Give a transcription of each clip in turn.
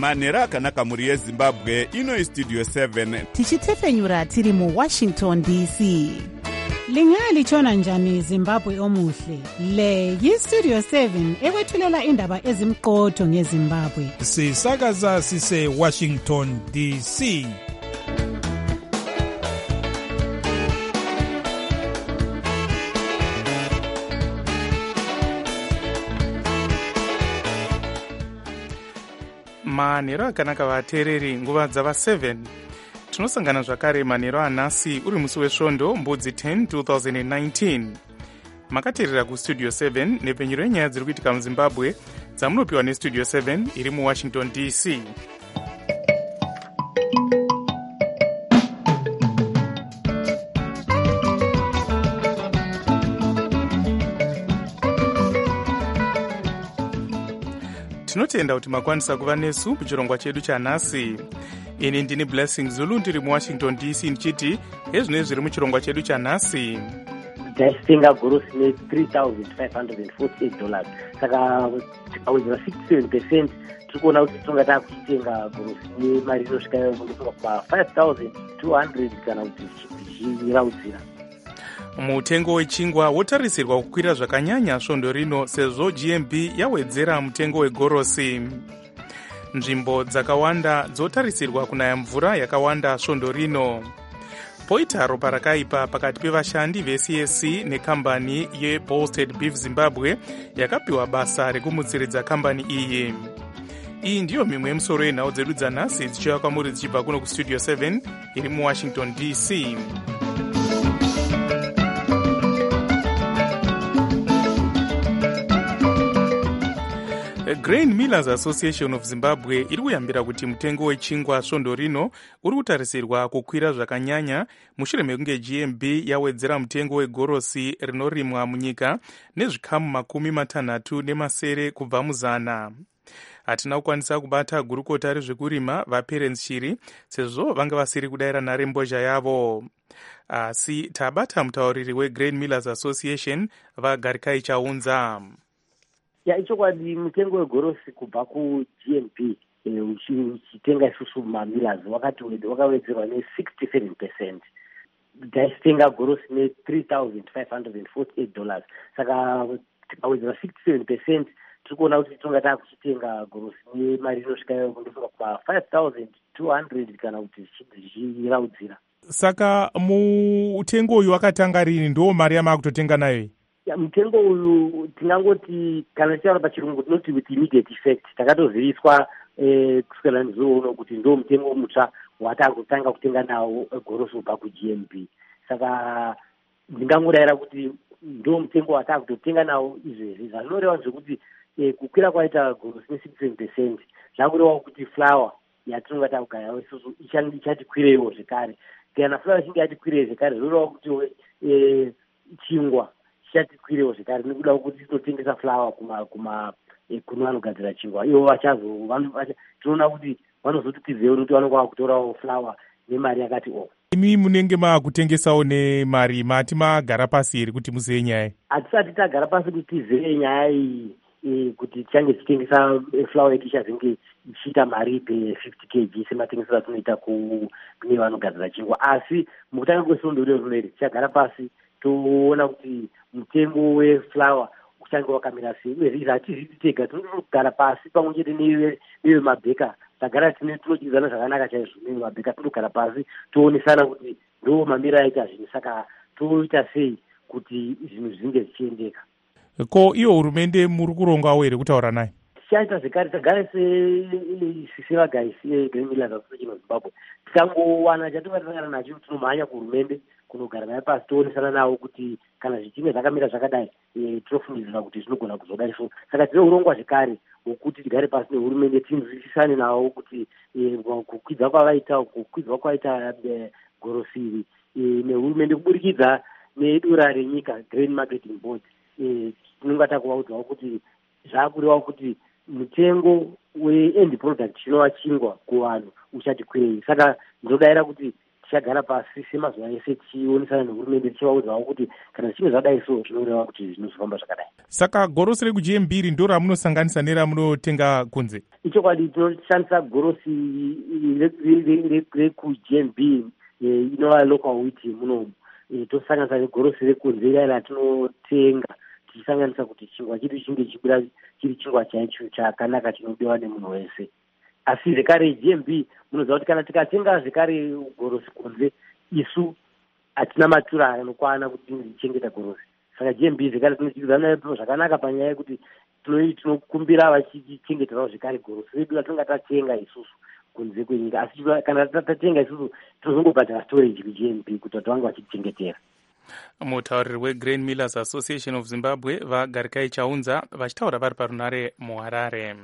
manhero akanaka mhuri yezimbabwe. Ino istudio 7 tichitefenyura tiri muWashington DC. Lingalitshona njani Zimbabwe omuhle? Le yiStudio 7 ekwethulela indaba ezimqotho ngeZimbabwe. Sisakaza sise Washington DC. manhero akanaka vateereri, nguva dzava 7 tinosangana zvakare manhero anhasi uri musi wesvondo mbudzi 10 2019. makateerera kustudio 7 nepfenyuro yenyaya dziri kuitika muzimbabwe dzamunopiwa nestudio 7 iri muwashington DC. tinotenda kuti makwanisa kuva nesu muchirongwa chedu chanhasi. ini ndini Blessing Zulu ndiri muwashington DC ndichiti ezvinoi zviri muchirongwa chedu chanhasi. Taitenga gorosi $3,548, saka tikawedzera 67% tiri kuona kuti tinonga takuchitenga gorosi nemari inosvika kusvika pa$5,200 kana kuti zvichiraudzira. mutengo wechingwa wotarisirwa kukwira zvakanyanya svondo rino sezvo GMB yawedzera mutengo wegorosi. nzvimbo dzakawanda dzotarisirwa kunaya mvura yakawanda svondo rino. poita ropa rakaipa pakati pevashandi veCSC nekambani yeBolstead Beef Zimbabwe yakapiwa basa rekumutsiridza kambani iyi. iyi ndiyo mimwe yemusoro yenhau dzedu dzanhasi dzichiuya kwamuri dzichibva kuno kustudio 7 iri muwashington DC. Grain Millers Association of Zimbabwe iri kuyambira kuti mutengo wechingwa svondo rino uri kutarisirwa kukwira zvakanyanya mushure mekunge GMB yawedzera mutengo wegorosi rinorimwa munyika nezvikamu 60 kubva muzana. hatina kukwanisa kubata gurukota rezvekurima vaPerence Shiri sezvo vanga vasiri kudayira nharembozha yavo, asi tabata mutauriri weGrain Millers Association vaGarikai Chaunza. ichokwadi mutengo wegorosi kubva kuGMB uchitenga isusu mamillers wakawedzerwa ne67%. taitenga gorosi $3,548, saka tikawedzera 67% tiri kuona kuti tinonga takuchitenga gorosi nemari inosvika kusvika pa$5,200 kana kuti zvichiraudzira. Saka mutengo uyu wakatanga rini? ndo mari yamakutotenga nayo? mutengo uyu tingangoti kana tichitaura pachirungu tinoti with immediate effect. takatoziviswa kuswera nezouno kuti ndo mutengo mutsva watakutanga kutenga nawo gorosi kubva kuGMB. saka ndingangodayira kuti ndo mutengo watakutotenga nawo izvezvi. zvanoreva zvekuti kukwira kwaita gorosi ne67% zvakureva kuti flour yatinonga takugarawo isusu ichatikwireiwo zvekare. kana flour ichinge yatikwirewo zvekare zvoreva kuti chingwa chichatikwirewo zvekare nekuda kuti tinotengesa flour kuno vanogadzira chingwa. ivo tinoona kuti vanozotitizewo kuti vanokwa kutorawo flour nemari yakati imi munenge maakutengesawo nemari mati magara pasi here kuti muzive nyaya? hatisati tagara pasi kuti tizive nyaya iyi kuti tichange tichitengesa flour yedu ichazenge ichiita mari pe50 kg sematengesero atinoita kune vanogadzira chingwa. asi mukutanga kwesvondo rero tichagara pasi toona kuti mutengo weflour uchange wakamira sei. uye izvi hatizviti tega, tinogara pasi pamwe chete neve mabheka tagara tinochidzana zvakanaka chaizvo neve mabheka. tinogara pasi toonesana kuti ndo mamira aita zvinhu, saka toita sei kuti zvinhu zvinge zvichiendeka. ko iyo hurumende muri kurongawo here kutaura naye? tichaita zvekare tagare sevagari Grain Millers Association of Zimbabwe. tikangowana chatingatangana nacho tinomhanya kuhurumende kunogara naye pasi toonesana nawo kuti kana zvichinge zvakamira zvakadai tinofungidzira kuti zvinogona kuzodai so. saka tine urongwa zvekare hwokuti tigare pasi nehurumende tinzwisisane nawo kuti kukwidza kwavaita gorosi iri nehurumende kuburikidza nedura renyika Grain Marketing Board tinonga takuvaudzawo kuti zvaakurewa kuti mutengo weend product chinova chingwa kuvanhu uchatikwirei. saka ndinodayira kuti tichagara pasi semazuva ese tichionesana nehurumende tichivaudzawo kuti kana zvichinge zvadai so zvinoreva kuti zvinozofamba zvakadai. Saka gorosi reku-GMB ndo ramunosanganisa neramunotenga kunze? Ichokwadi tinoshandisa gorosi reku-GMB inova local wheat munomu. Tosanganisa negorosi rekunze ira ratinotenga tichisanganisa kuti chingwa chedu chinge chibuda chiri chingwa chaicho chakanaka chinodiwa nemunhu wese. Asi zvekare GMB munoziva kuti kana tikatenga zvekare gorosi kunze isu hatina matura anokwana kuti tichengeta gorosi. Saka GMB zvekare tinochikidzana nayo zvakanaka panyaya yekuti tinokumbira vachichengetawo zvekare gorosi redu ratinonga tatenga isusu kunze kwenyika. Asi kana tatenga isusu tinozongobhadhara storage kuGMB kuti vange vachichengetera. Mutauriri weGrain Millers Association of Zimbabwe vaGarikai Chaunza vachitaura vari parunare muHarare.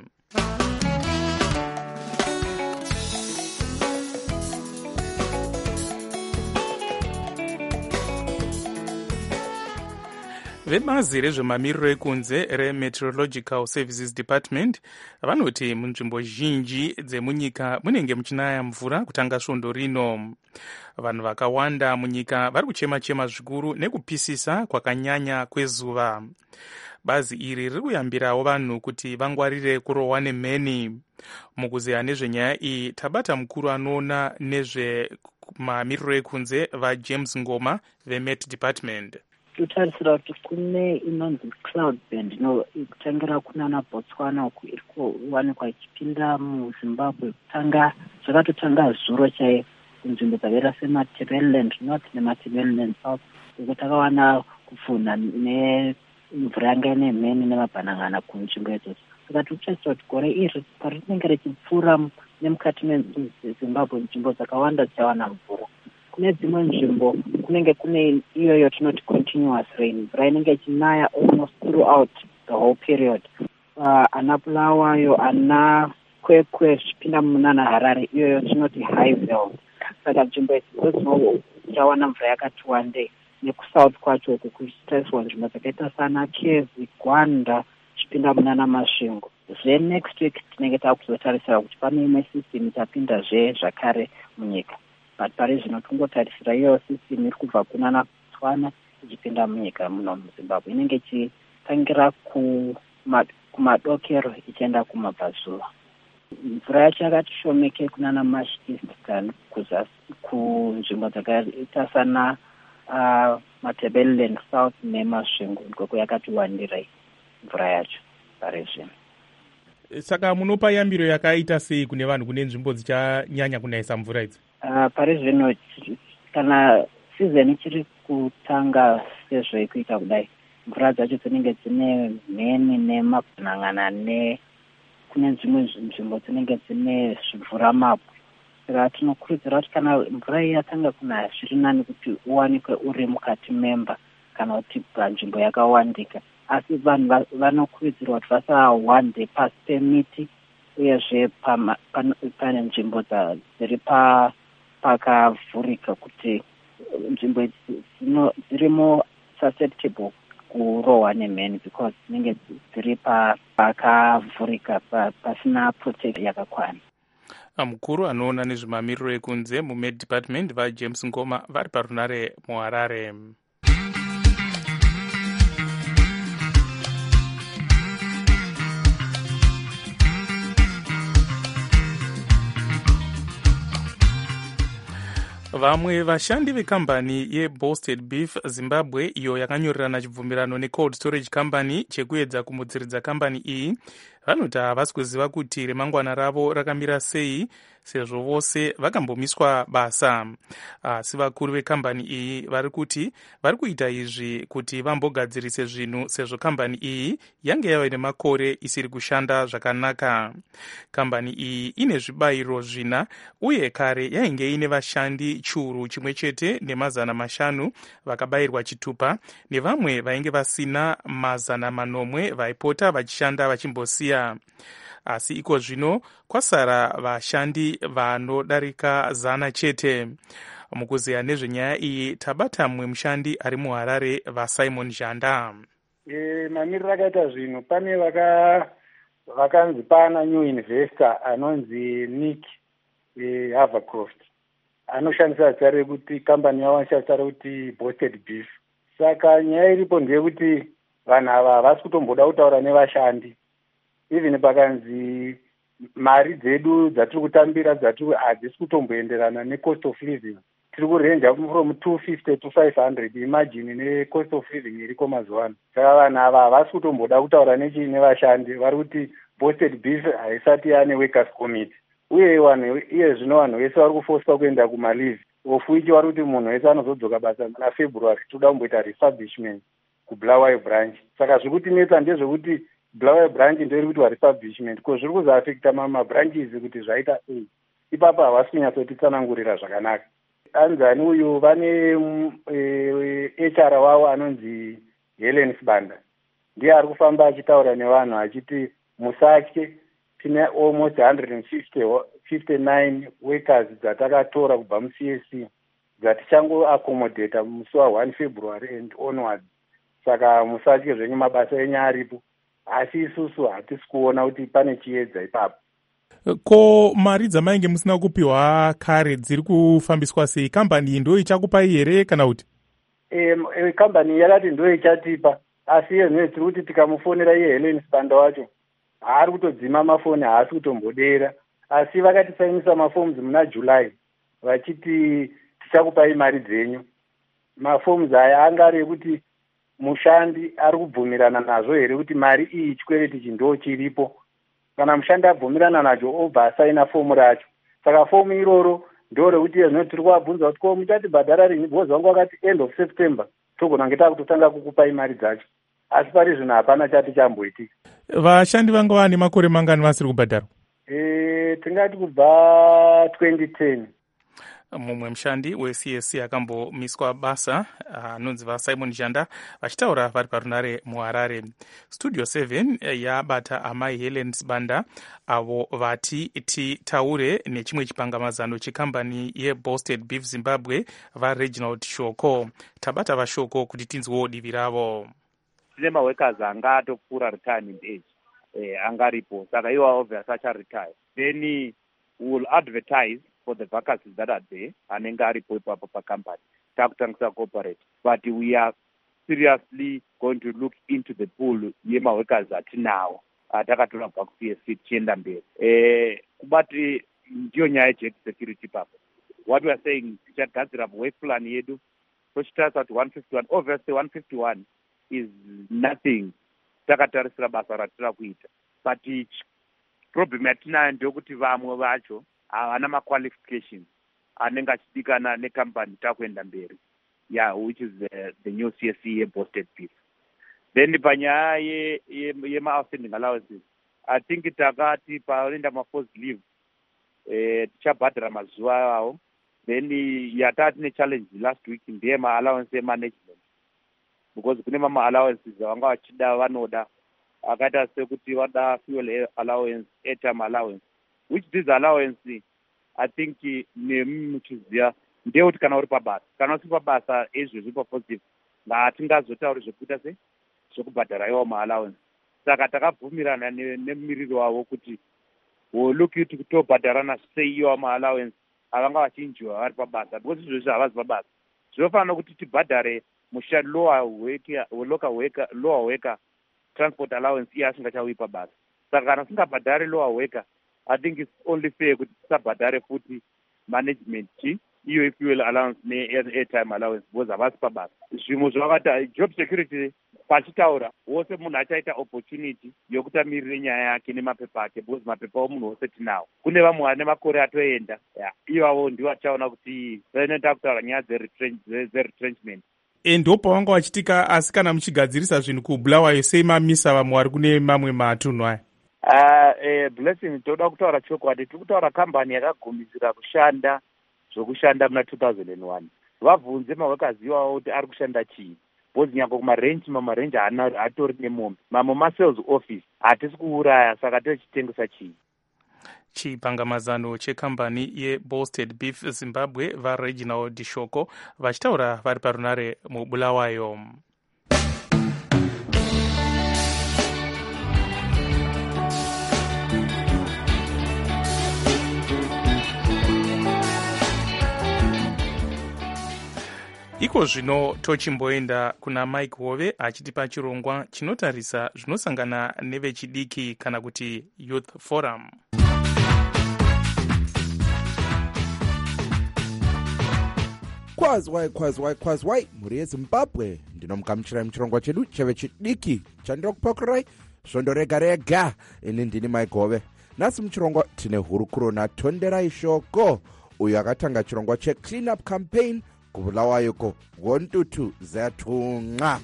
Vebazi rezvemamiriro ekunze reMeteorological Services Department vanoti munzvimbo zhinji dzemunyika munenge muchinaya mvura kutanga svondo rino. Vanhu vakawanda munyika vari kuchema-chema zvikuru nekupisisa kwakanyanya kwezuva. Bazi iri riri kuyambirawo vanhu kuti vangwarire kurohwa nemheni. Mukuzeya nezvenyaya iyi tabata mukuru anoona nezvemamiriro ekunze vaJames Ngoma veMet Department. Totarisira kuti kune inonzi cloud band inotangira kunana Botswana uku iri kuwanikwa ichipinda muZimbabwe kutanga zvakatotanga zuro chaiyo kunzvimbo dzakaita seMatabeleland North neMatabeleland South uko takawana kupfunha nemvura yanga ine mheni nemabhanan'ana kunzvimbo idzodzo. Saka totarisira kuti gore iri parinenge richipfuura nemukati meZimbabwe nzvimbo dzakawanda dzichawana mvura. Kune dzimwe nzvimbo kunenge kune iyoyo tinoti continuous rain, mvura inenge ichinaya almost throughout the whole period. Ana Bulawayo, ana Kwekwe zvichipinda munana Harare iyoyo tinoti high veld. Saka nzvimbo idzi dzichawana mvura yakati wandei. Nekusouth kwacho uku kuchitariswa nzvimbo dzakaita sana Kezi, Gwanda zvichipinda munana Masvingo. Next week tinenge takuzotarisira kuti pane imwe system ichapindazve zvakare munyika. But pari zvino tungotarisira iyo system iri kubva kunana Botswana ichipinda munyika muno muZimbabwe inenge ichitangira kumadokero ichienda kumabvazuva. Mvura yacho yakati shomeke kunana Marsh East kuzasi kunzvimbo dzakaita sana Matabeleland South neMasvingo ndiko yakati wandirai mvura yacho pari zvino. Saka munopa yambiro yakaita sei kune vanhu kune nzvimbo dzichanyanya kunayisa mvura idzi? Pari zvino kana season ichiri kutanga sezvo ikuita kudai mvura dzacho dzinenge dzine mheni nemabhanan'ana kune dzimwe nzvimbo dzinenge dzine zvimvura mabwe. Saka tinokurudzira kuti kana mvura iyi yatanga kunaya zviri nani kuti uwanikwe uri mukati memba kana kuti panzvimbo yakawandika. Asi vanhu vanokurudzirwa kuti vasawande pasi pemiti uyezve pane nzvimbo dziri pakavhurika kuti nzvimbo dzirimo susceptible kurohwa nemheni because dzinenge dziri pakavhurika pasina protection yakakwana. Mukuru anoona nezvemamiriro ekunze muMed Department vaJames Ngoma vari parunare muHarare. Vamwe vashandi vekambani yeBosted Beef Zimbabwe iyo yakanyorerana chibvumirano neCold Storage Company chekuedza kumudziridza kambani iyi vanoti havasi kuziva kuti remangwana ravo rakamira sei sezvo vose vakambomiswa basa. Asi vakuru vekambani iyi vari kuti vari kuita izvi kuti vambogadzirise zvinhu sezvo kambani iyi yange yava nemakore isiri kushanda zvakanaka. Kambani iyi ine zvibayiro 4 uye kare yainge ine vashandi churu chimwe chete ne500 vakabayirwa chitupa nevamwe vainge vasina 900 vaipota vachishanda vachimbosiya. Asi iko zvino kwasara vashandi vanodarika 100 chete. Mukuzeya nezvenyaya iyi tabata mumwe mushandi ari muHarare vaSimon Janda. Mamiriro akaita zvino pane vakanzi pana new investor anonzi Nick Havercroft anoshandisa zita rekuti kambani yavo anoshandisa rekuti Boasted Beef. Saka nyaya iripo ndeyekuti vanhu ava havasi kutomboda kutaura nevashandi. Even pakanzi mari dzedu dzatiri kutambira hadzisi kutomboenderana necost of living. Tiri kurenja from 250 to 500. Imagine necost of living iriko mazuva ano. Saka vanhu ava havasi kutomboda kutaura nevashandi. Vari kuti Boasted Beef haisati yane workers committee. Uye zvino vanhu vese vari kufoswa kuenda kumalive. Of which vari kuti munhu wese anozodzoka basa muna February toda kumboita refurbishment kuBulawayo branch. Saka zviri kutinetsa ndezvekuti Bulawayo branch ndoiri kuitwa refurbishment. Ko zviri kuzoafekta mabranches kuti zvaita sei. Ipapo havasi kunyatsotitsanangurira zvakanaka. Anzani uyu vane HR wavo anonzi Helen Sibanda. Ndiye ari kufamba achitaura nevanhu achiti musatye, tine almost 159 workers dzatakatora kubva muCSC dzatichango accommodata musi wa1 February and onwards. Saka musatye zvenyu, mabasa enyu aripo. Asi isusu hatisi kuona kuti pane chiedza ipapo. Ko mari dzamainge musina kupiwa kare dziri kufambiswa sei? Kambani ndo ichakupai here kana kuti? Kambani yakati ndo ichatipa. Asi yezvino tiri kuti tikamufonera iye Helen Sibanda wacho haari kutodzima mafoni, haasi kutombodera. Asi vakatisainisa maforms muna July vachiti tichakupai mari dzenyu. Maforms aya anga ari ekuti mushandi ari kubvumirana nazvo here kuti mari iyi chikwereti ndo chiripo. Kana mushandi abvumirana nacho obva asaina fomu racho. Saka fomu iroro ndo rekuti zvino tiri kuvabvunza kuti ko muchatibhadhara rini? Bhozi wangu wakati end of September togona ngeta kutotanga kukupai mari dzacho. Asi pari zvino hapana chati chamboitika. Vashandi vanga vane makore mangani vasiri kubhadharwa? Tingati kubva 2010. Mumwe mushandi weCSC akambomiswa basa anonzi vaSimon Janda vachitaura vari parunare muHarare. Studio 7 yabata amai Helen Sibanda avo vati titaure nechimwe chipangamazano chekambani yeBoasted Beef Zimbabwe vaReginald Shoko. Tabata vaShoko kuti tinzwewo divi ravo. Tine maworkers anga atopfuura retirement age angaripo, saka iwo obviously acharetire. Then we will advertise for the vacancies that are there anenge aripo ipapo pacompany takutangisa cooperate, but we are seriously going to look into the pool yemaworkers atinawo atakatora kubva kuCSC tichienda mberi. Kubati ndiyo nyaya yejet security ipapo. What we are saying, tichagadzira work plan yedu tochitarisa kuti 151, obviously 151 is nothing takatarisira basa ratira kuita, but problem yatinayo ndekuti vamwe vacho havana maqualifications anenge achidikana nekambani takuenda mberi, which is the new CSC yeBoasted Beef. Then panyaya yema-outstanding allowances, I think takati paenda ma-forced leave tichabhadhara mazuva avo. Then yatati ne-challenge last week ndeye ma-allowance emanagement, because kune mama-allowances vanga vachida vanoda akaita sekuti vada fuel allowance, airtime allowance, which this allowance I think nemuchiziva ndeyekuti kana uri pabasa, kana usiri pabasa ezvezvi papositive ngatingazotauri zvekuita sei zvekubhadhara iwo ma-allowance. Saka takabvumirana nemumiriri wavo kuti look kuti kutobhadharana sei iwo ma-allowance avanga vachinjiwa vari pabasa, because izvezvi havazi pabasa. Zvinofanira kuti tibhadhare mushandi lower worker transport allowance iye asingachauyi pabasa. Saka kana singabhadhari lower worker, I think it's only fair kuti tisabhadhare futi management iyo fuel allowance ne-airtime allowance, because havasi pabasa. Zvimwe zvakati job security pachitaura wose munhu achaita opportunity yokuti amirire nyaya yake nemapepa ake, because mapepa omunhu wose tinawo. Kune vamwe vane makore atoenda, ivavo ndivo achaona kuti inoita kutaura nyaya dzeretrenchment. Ndo pavanga vachitika. Asi kana muchigadzirisa zvinhu kuBulawayo sei mamisa vamwe vari kune mamwe matunhu aya? Blessing, toda kutaura chokwadi. Tiri kutaura kambani yakagumisira kushanda zvokushanda muna 2001. Vabvunze maworkers iwavo kuti ari kushanda chii, because nyange mamarenji hatori nemombe, mamwe masales office hatisi kuuraya, saka tochitengesa chii. Chipangamazano chekambani yeBoasted Beef Zimbabwe vaReginald Shoko vachitaura vari parunare muBulawayo. iko zvino tochimboenda kuna Mike Hove achitipa chirongwa chinotarisa zvinosangana nevechidiki kana kuti Youth Forum. Kwazwai mhuri yeZimbabwe, ndinomugamuchirai muchirongwa chedu chevechidiki chandinokupakurai svondo rega rega. Ini ndini Mike Hove. Nhasi muchirongwa tine hurukuro naTonderai Shoko, uyo akatanga chirongwa cheClean Up Campaign kubulawayoko Wontutu Zatunga.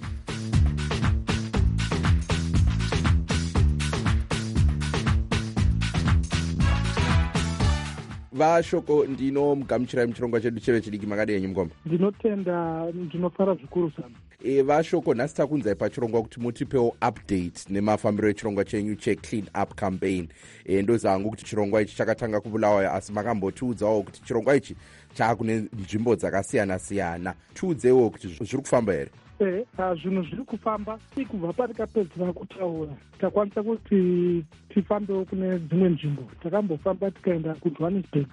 Vashoko, ndinomugamuchirai muchirongwa chedu chevechidiki. Makadenyu mugomba? Ndinotenda, ndinofara zvikuru sana. Vashoko, nhasi takunzai pachirongwa kuti mutipewo update nemafambiro echirongwa chenyu cheClean Up Campaign. Ndozangu kuti chirongwa ichi chakatanga kubulawayo, asi makambotiudzawo kuti chirongwa ichi chaakune nzvimbo dzakasiyana-siyana. Tiudzewo kuti zviri kufamba here? Zvinhu zviri kufamba. Kubva patikapedzera kutaura takwanisa kuti tifambewo kune dzimwe nzvimbo. Takambofamba tikaenda kuJohannesburg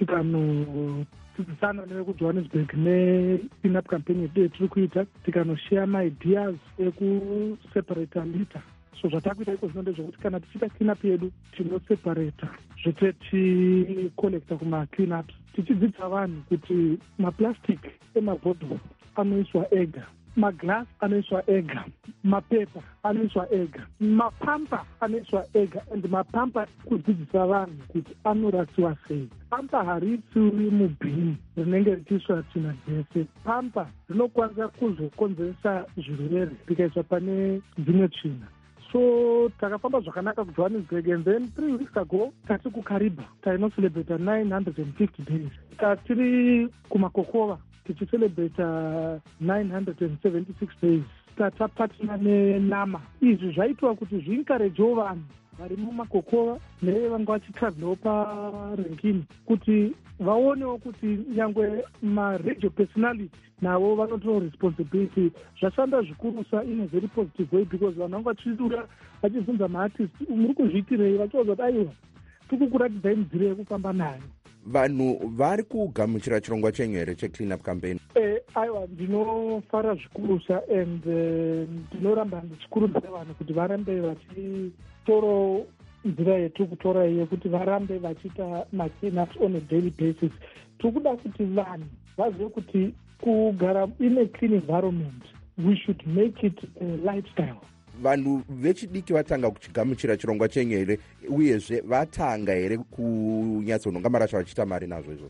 tikanodzidzisana nevekuJohannesburg neClean Up Campaign yedu yetiri kuita, tikanoshare maideas ekuseparata litter. So zvatakuita iko zvino ndezvekuti kana tichiita clean up yedu tinoseparata zvete ticollecta kuma-clean ups, tichidzidza vanhu kuti maplastic emabhodhoro anoiswa ega, maglass anoiswa ega, mapepa anoiswa ega, mapampa anoiswa ega, and mapampa kudzidzisa vanhu kuti anorasiwa sei. Pampa harisiwi mubhini rinenge richiiswa tsvina dzese. Pampa rinokwanisa kuzokonzeresa zvirwere rikaiswa pane dzimwe tsvina. So takafamba zvakanaka kuJohannesburg, and then 3 weeks ago tati kuKariba tainocelebrata 950 days. Tatiri kuMakokova tichicelebrata 976 days. Tatapatina nenama. Izvi zvaitwa kuti zviinkarejewo vanhu vari muMakokova nevanga vachitravhelawo paRenkini kuti vaonewo kuti nyangwe ma-radio personality navo vanotora responsibility. Zvashanda zvikurusa in a very positive way, because vanhu vanga vachidura vachibvunza maartist muri kuzviitirei, vachiudza kuti aiwa tikukuratidzai nzira yekufamba nayo. Vanhu vari kugamuchira chirongwa chenyu here cheClean Up Campaign? Aiwa, ndinofara zvikurusa, and ndinoramba ndichikurudzira vanhu kuti varambe vachitoro nzira yetiri kutora yekuti varambe vachiita ma-clean ups on a daily basis. Tiri kuda kuti vanhu vazive kuti kugara in a clean environment, we should make it a lifestyle. Vanhu vechidiki vatanga kuchigamuchira chirongwa chenyu here, uyezve vatanga here kunyatsononga marasha vachiita mari nazvo izvo?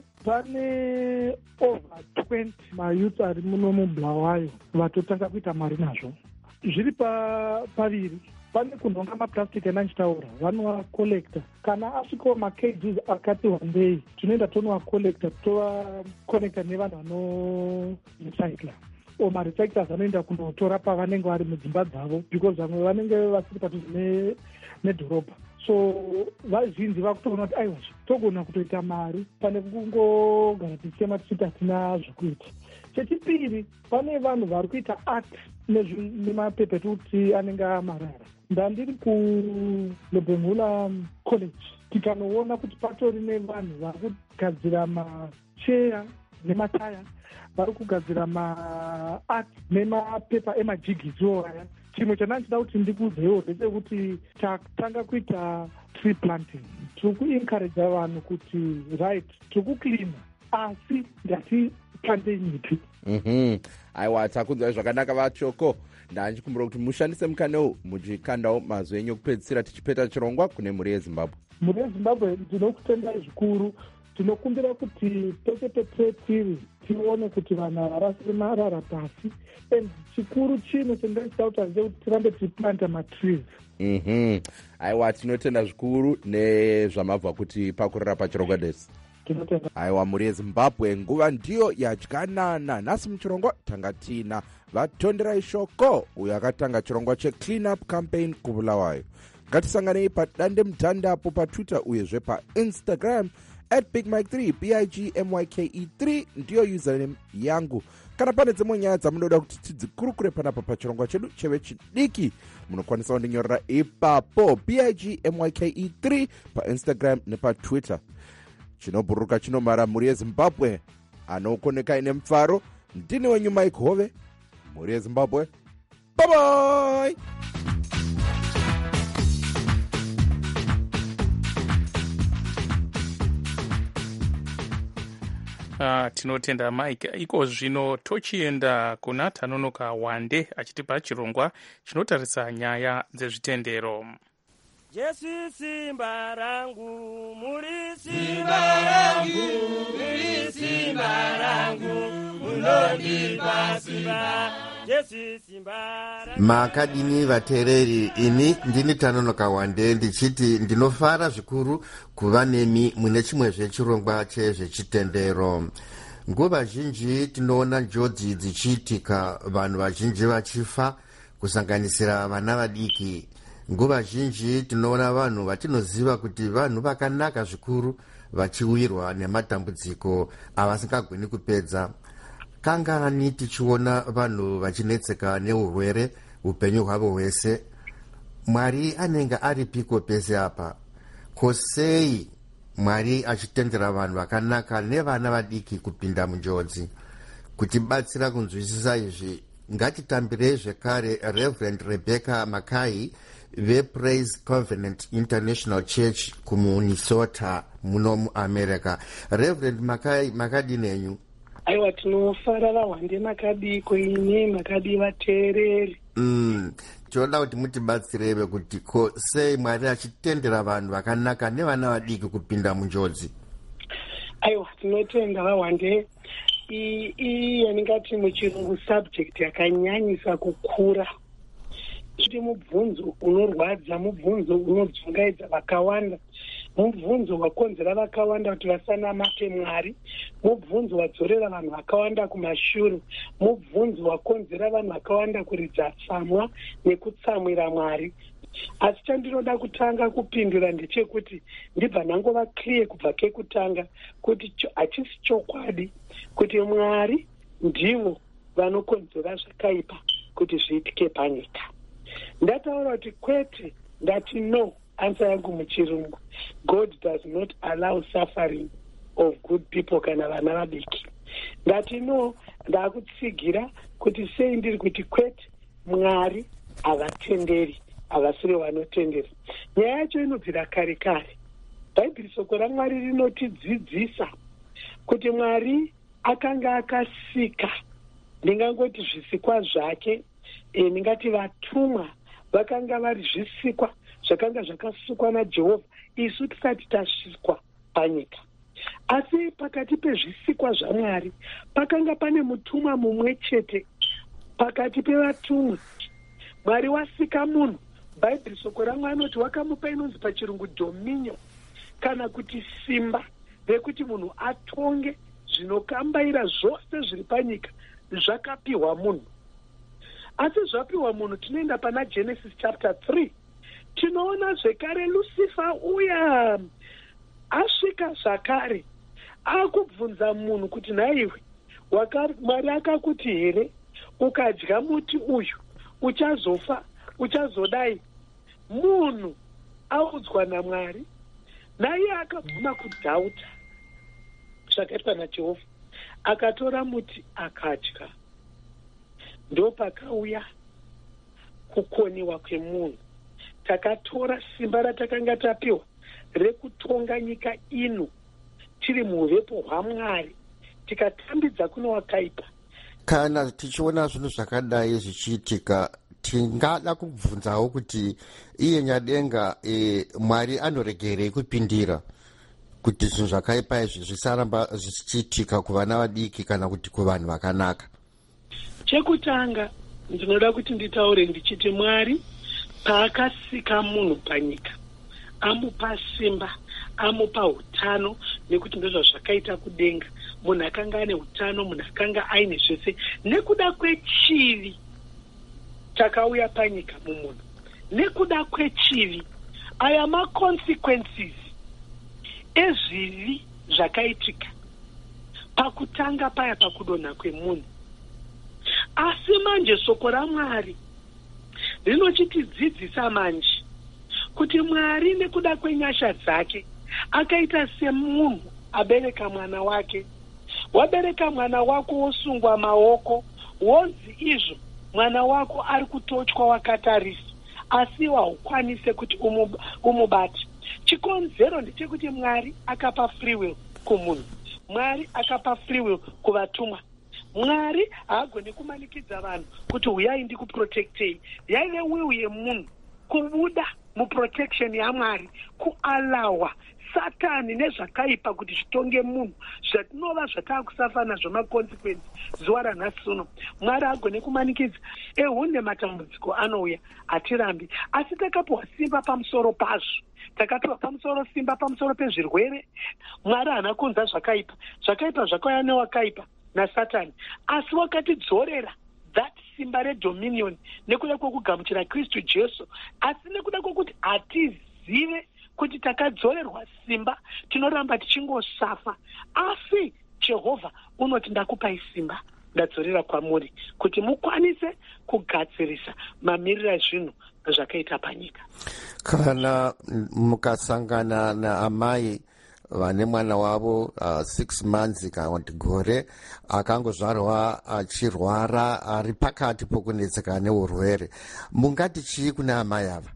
Pane over 20 mayouth ari muno muBulawayo vatotanga kuita mari nazvo. Zviri paviri. Pane kunhonga maplastic enanchitaura, vanovakolekta. Kana asvikawo ma-kgs akati wandei, tinoenda tonovakolekta, tovakonekta nevanhu vanorecycla. Marecyclers vanoenda kunotora pavanenge vari mudzimba dzavo, because vamwe vanenge vasiri padhuze nedhorobha. So vazhinji vakutoona kuti aiwa togona kutoita mari pane kungogara tichema tichiti hatina zvekuita. Chechipiri, pane vanhu vari kuita art nemapepa ekuti anenge amarara. Ndandiri kuLobengula College tikanoona kuti patori nevanhu vari kugadzira macheya nemataya, vari kugadzira maart nemapepa emajigizo aya. Chimwe chandanchida kuti ndikuudzewo ndechekuti takatanga kuita tree planting. Tiri kuencourage vanhu kuti right, tiri kucleana asi ngatiplantei miti. Aiwa, takunzwai zvakanaka Vashoko. Ndanchikumbira kuti mushandise mukanewo muchikandawo mazwi enyu kupedzisira tichipeta chirongwa kune mhuri yeZimbabwe. Mhuri yeZimbabwe, ndinokutendai zvikuru. Tinokumbira kuti pese petiri tione kuti vanhu havarasiri marara pasi, and chikuru chino chendinochida kuti kuti tirambe tichiplanta matrees. Aiwa, tinotenda zvikuru nezvamabva kuti pakurira pachirongwa desi. Aiwa, mhuri yeZimbabwe, nguva ndiyo yadyanana. Nhasi muchirongwa tanga tina vaTonderai Shoko, uyo akatanga chirongwa cheClean Up Campaign kubulawayo. Ngatisanganei padande mutandapo paTwitter uyezve paInstagram @BigMike3, BigMyke3 ndiyo username yangu. Kana pane dzimwe nyaya dzamunoda kuti tidzikurukure panapa pachirongwa chedu chevechidiki, munokwanisa kundinyorera ipapo BigMyke3 paInstagram nepaTwitter. Chinobhururuka chinomara mhuri yeZimbabwe, anokoneka ine mufaro, ndini wenyu Mike Hove, mhuri yeZimbabwe. Bye bye. Tinotenda Mike. Iko zvino tochienda kuna Tanonoka Wande achitipa chirongwa chinotarisa nyaya dzezvitendero. Jesu simba rangu, muri simba rangu, muri simba rangu, munondipa simba. Jesu simba rangu. Makadini vateereri, ini ndini Tanonoka Wande ndichiti ndinofara zvikuru kuva nemi mune chimwe zvechirongwa chezvechitendero. Nguva zhinji tinoona njodzi dzichiitika, vanhu vazhinji vachifa, kusanganisira vana vadiki. Nguva zhinji tinoona vanhu vatinoziva kuti vanhu vakanaka zvikuru vachiwirwa nematambudziko avasingagoni kupedza. Kangani tichiona vanhu vachinetseka neurwere upenyu hwavo hwese. Mwari anenge aripiko pese apa? Kosei Mwari achitendera vanhu vakanaka nevana vadiki kupinda munjodzi? Kutibatsira kunzwisisa izvi, ngatitambirei zvekare Reverend Rebecca Mackay vePraise Covenant International Church kuMinnesota muno muAmerica. Reverend Mackay, makadini henyu? Aiwa, tinofara vaWande makadiko ine makadi vateereri. Tinoda kuti mutibatsirewe kuti sei Mwari achitendera vanhu vakanaka nevana vadiki kupinda munjodzi? Aiwa, tinotenda vaWande. Iyi yaningati muchirungu subject yakanyanyisa kukura. Kuti mubvunzo unorwadza, mubvunzo unodzungaidza vakawanda, mubvunzo wakonzera vakawanda kuti vasanamate Mwari, mubvunzo wadzorera vanhu vakawanda kumashure, mubvunzo wakonzera vanhu vakawanda kuridza tsamwa nekutsamwira Mwari. Asi chandinoda kutanga kupindura ndechekuti ndibva nangova clear kubva kekutanga kuti hachisi chokwadi kuti Mwari ndivo vanokonzera zvakaipa kuti zviitike panyika. Ndataura kuti kwete, ndati no, answer yangu muchirungu. God does not allow suffering of good people kana vana vadiki. Ndati no, ndakutsigira kuti sei ndiri kuti kwete, Mwari havatenderi, havasiri vanotendera. Nyaya yacho inobvira kare kare. Bhaibheri soko raMwari rinotidzidzisa kuti Mwari akanga akasika, ndingangoti zvisikwa zvake, ndingati vatumwa vakanga vari zvisikwa zvakanga zvakasukwa naJehovha isu tisati tasvikwa panyika. Asi pakati pezvisikwa zvaMwari pakanga pane mutumwa mumwe chete. Pakati pevatumwa Mwari wasika munhu. Bhaibheri soko raMwari anoti wakamupa inonzi pachirungu dominion, kana kuti simba rekuti munhu atonge zvinokambaira zvose zviri panyika. Zvakapiwa munhu. Asi zvapiwa munhu tinoenda pana Genesis chapter 3. Tinoona zvekare Lucifer uya asvika zvakare akubvunza munhu kuti nhaiwe Mwari akakuti here ukadya muti uyu uchazofa, uchazodai? Munhu audzwa naMwari, naye akabvuma kudhauta zvakaitwa naJehovha, akatora muti akadya. Ndo pakauya kukoniwa kwemunhu. Takatora simba ratakanga tapiwa rekutonga nyika ino tiri muuvepo hwaMwari, tikatambidza kuno wakaipa. Kana tichiona zvinhu zvakadai zvichiitika, tingada kubvunzawo kuti iye nyadenga Mwari anoregerei kupindira kuti zvinhu zvakaipa izvi zvisaramba zvichiitika kuvana vadiki kana kuti kuvanhu vakanaka? Chekutanga ndinoda kuti nditaure ndichiti Mwari paakasika munhu panyika amupa simba, amupa utano, nekuti ndizvo zvakaita kudenga. Munhu akanga ane utano, munhu akanga aine zvese. Nekuda kwechivi chakauya panyika mumunhu, nekuda kwechivi, aya ma-consequences ezvivi zvakaitika pakutanga paya pakudonha kwemunhu. Asi manje soko raMwari rinochitidzidzisa manje kuti Mwari nekuda kwenyasha dzake akaita semunhu abereka mwana wake. wabereka mwana wako wosungwa maoko, wonzi izvo mwana wako ari kutotywa wakatarisa, asi haukwanise kuti umubate. Chikonzero ndechekuti Mwari akapa free will kumunhu, Mwari akapa free will kuvatumwa. Mwari haagoni kumanikidza vanhu kuti uyai ndikuprotectei. Yaive will yemunhu kubuda muprotection yaMwari, kualawa Satani nezvakaipa kuti zvitonge munhu, zvatinova zvataakusafa nazvo makonsekwensi zuva ranhasi uno. Mwari agone kumanikidza. Ehunde matambudziko anouya, hatirambi, asi takapiwa simba pamusoro pazvo. Takapiwa pamusoro simba pamusoro pezvirwere. Mwari haana kunza zvakaipa, zvakaipa zvakauya newakaipa naSatani, asi wakatidzorera that simba redominion nekuda kwokugamuchira Kristu Jesu, asi nekuda kwokuti hatizive kuti takadzorerwa simba, tinoramba tichingosafa. Asi Jehovha unoti ndakupai simba, ndadzorera kwamuri kuti mukwanise kugadzirisa mamiriro ezvinhu zvakaita panyika. Kana mukasangana naamai vane mwana wavo 6 months kana kuti gore akangozvarwa achirwara ari pakati pokunetseka neurwere, mungati chii kuna amai ava?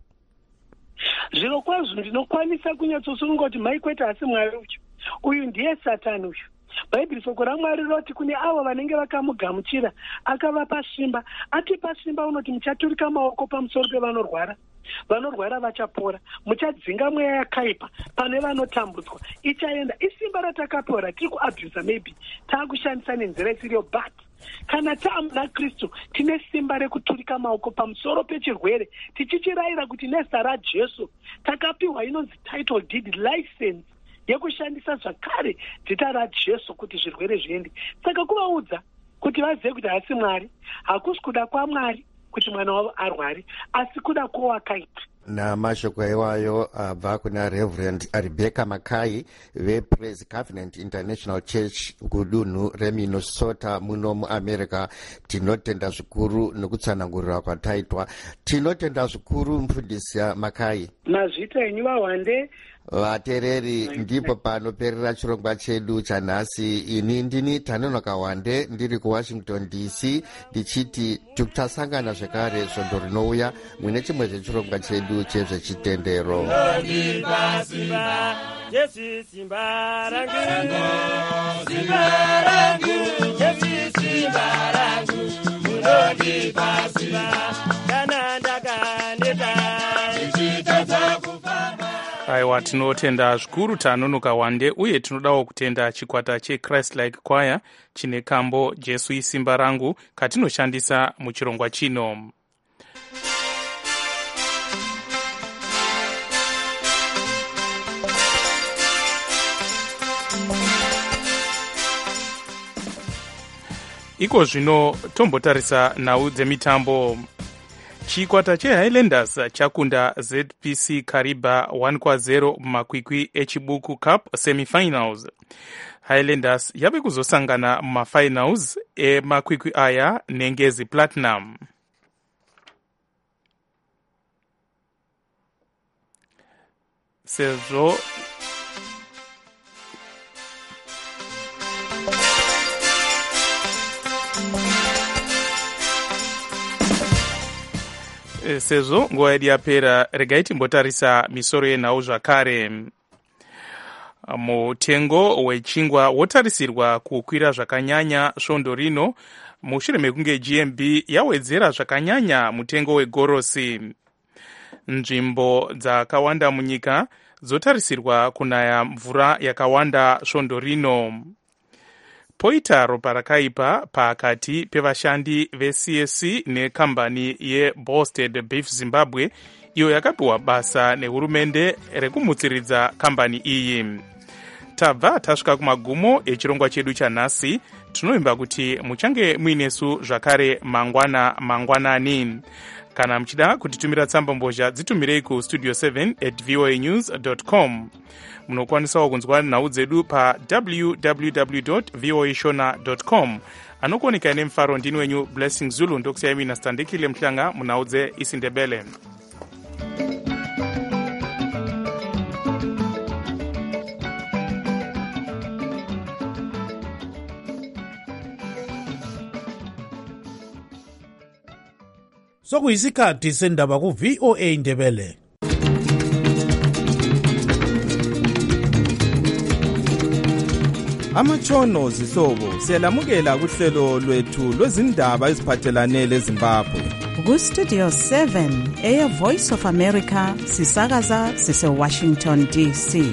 Zviro kwazvo ndinokwanisa kunyatsosununga kuti maikwete asi Mwari uyu ndiye Satani uyu. Bhaibheri soko raMwari roti kune avo vanenge vakamugamuchira akavapa simba, atipa simba unoti muchaturika maoko pamusoro pevanorwara, vanorwara vachapora, muchadzinga mweya yakaipa pane vanotambudzwa, ichaenda. Isimba ratakapiwa ratiri kuabhusa, maybe taakushandisa nenzira isiriyo, but kana taamuna Kristu tine simba rekuturika maoko pamusoro pechirwere, tichichirayira kuti nezita raJesu takapiwa inonzi title deed license yekushandisa zvakare dzita raJesu kuti zvirwere zviende. Saka kuvaudza kuti vazive kuti hasi Mwari, hakusi kuda kwaMwari kuti mwana wavo arware, asi kuda kwowakaita. Namashoko iwayo abva kuna Reverend Rebecca Makai vePraise Covenant International Church kudunhu reMinnesota muno muAmerica. Tinotenda zvikuru nekutsanangurira kwataitwa. Tinotenda zvikuru mufundisi Makai. Mazvita enyu vahwande. Vatereri, ndipo panoperera chirongwa chedu chanhasi. Ini ndini Tanonoka Wande ndiri kuWashington DC, ndichiti tichasangana zvekare svondo rinouya mwine chimwe chechirongwa chedu chezvechitendero. Jesu simba rangu, simba rangu, Jesu simba rangu, unonipa simba, kana ndakaneta, ichitadza kufamba. Aiwa, tinotenda zvikuru Tanonoka Wande, uye tinodawo kutenda chikwata cheChrist Like Choir chine kambo Jesu isimba rangu katinoshandisa muchirongwa chino. Iko zvino tombotarisa nhau dzemitambo. Chikwata cheHighlanders chakunda ZPC Kariba 1-0 mumakwikwi echibuku cup semifinals. Highlanders yave kuzosangana mumafinals emakwikwi aya neNgezi Platinum. Sezvo sezvo nguva yedu yapera, regai timbotarisa misoro yenhau zvakare. Mutengo wechingwa wotarisirwa kukwira zvakanyanya svondo rino mushure mekunge GMB yawedzera zvakanyanya mutengo wegorosi. Nzvimbo dzakawanda munyika dzotarisirwa kunaya mvura yakawanda svondo rino. Poita ropa rakaipa pakati pevashandi veCSC nekambani yeBosted Beef Zimbabwe, iyo yakapiwa basa nehurumende rekumutsiridza kambani iyi. Tabva tasvika kumagumo echirongwa chedu chanhasi. Tinoimba kuti muchange muinesu zvakare mangwanani. Kana muchida kutitumira tsamba mbozha, dzitumirei ku studio7@voanews.com. Munokwanisawo kunzwa nhau dzedu pa www.voashona.com. Anokuoneka nemufaro ndini wenyu Blessing Zulu, ndokusiyai Standekile Mhlanga munhau dzeIsindebele. sokuyisikhathi sendaba ku-VOA Indebele. Amatshono zihlobo siyalamukela kuhlelo lwethu lwezindaba eziphathelane leZimbabwe. Ku-Studio 7 Air Voice of America sisakaza sise-Washington DC.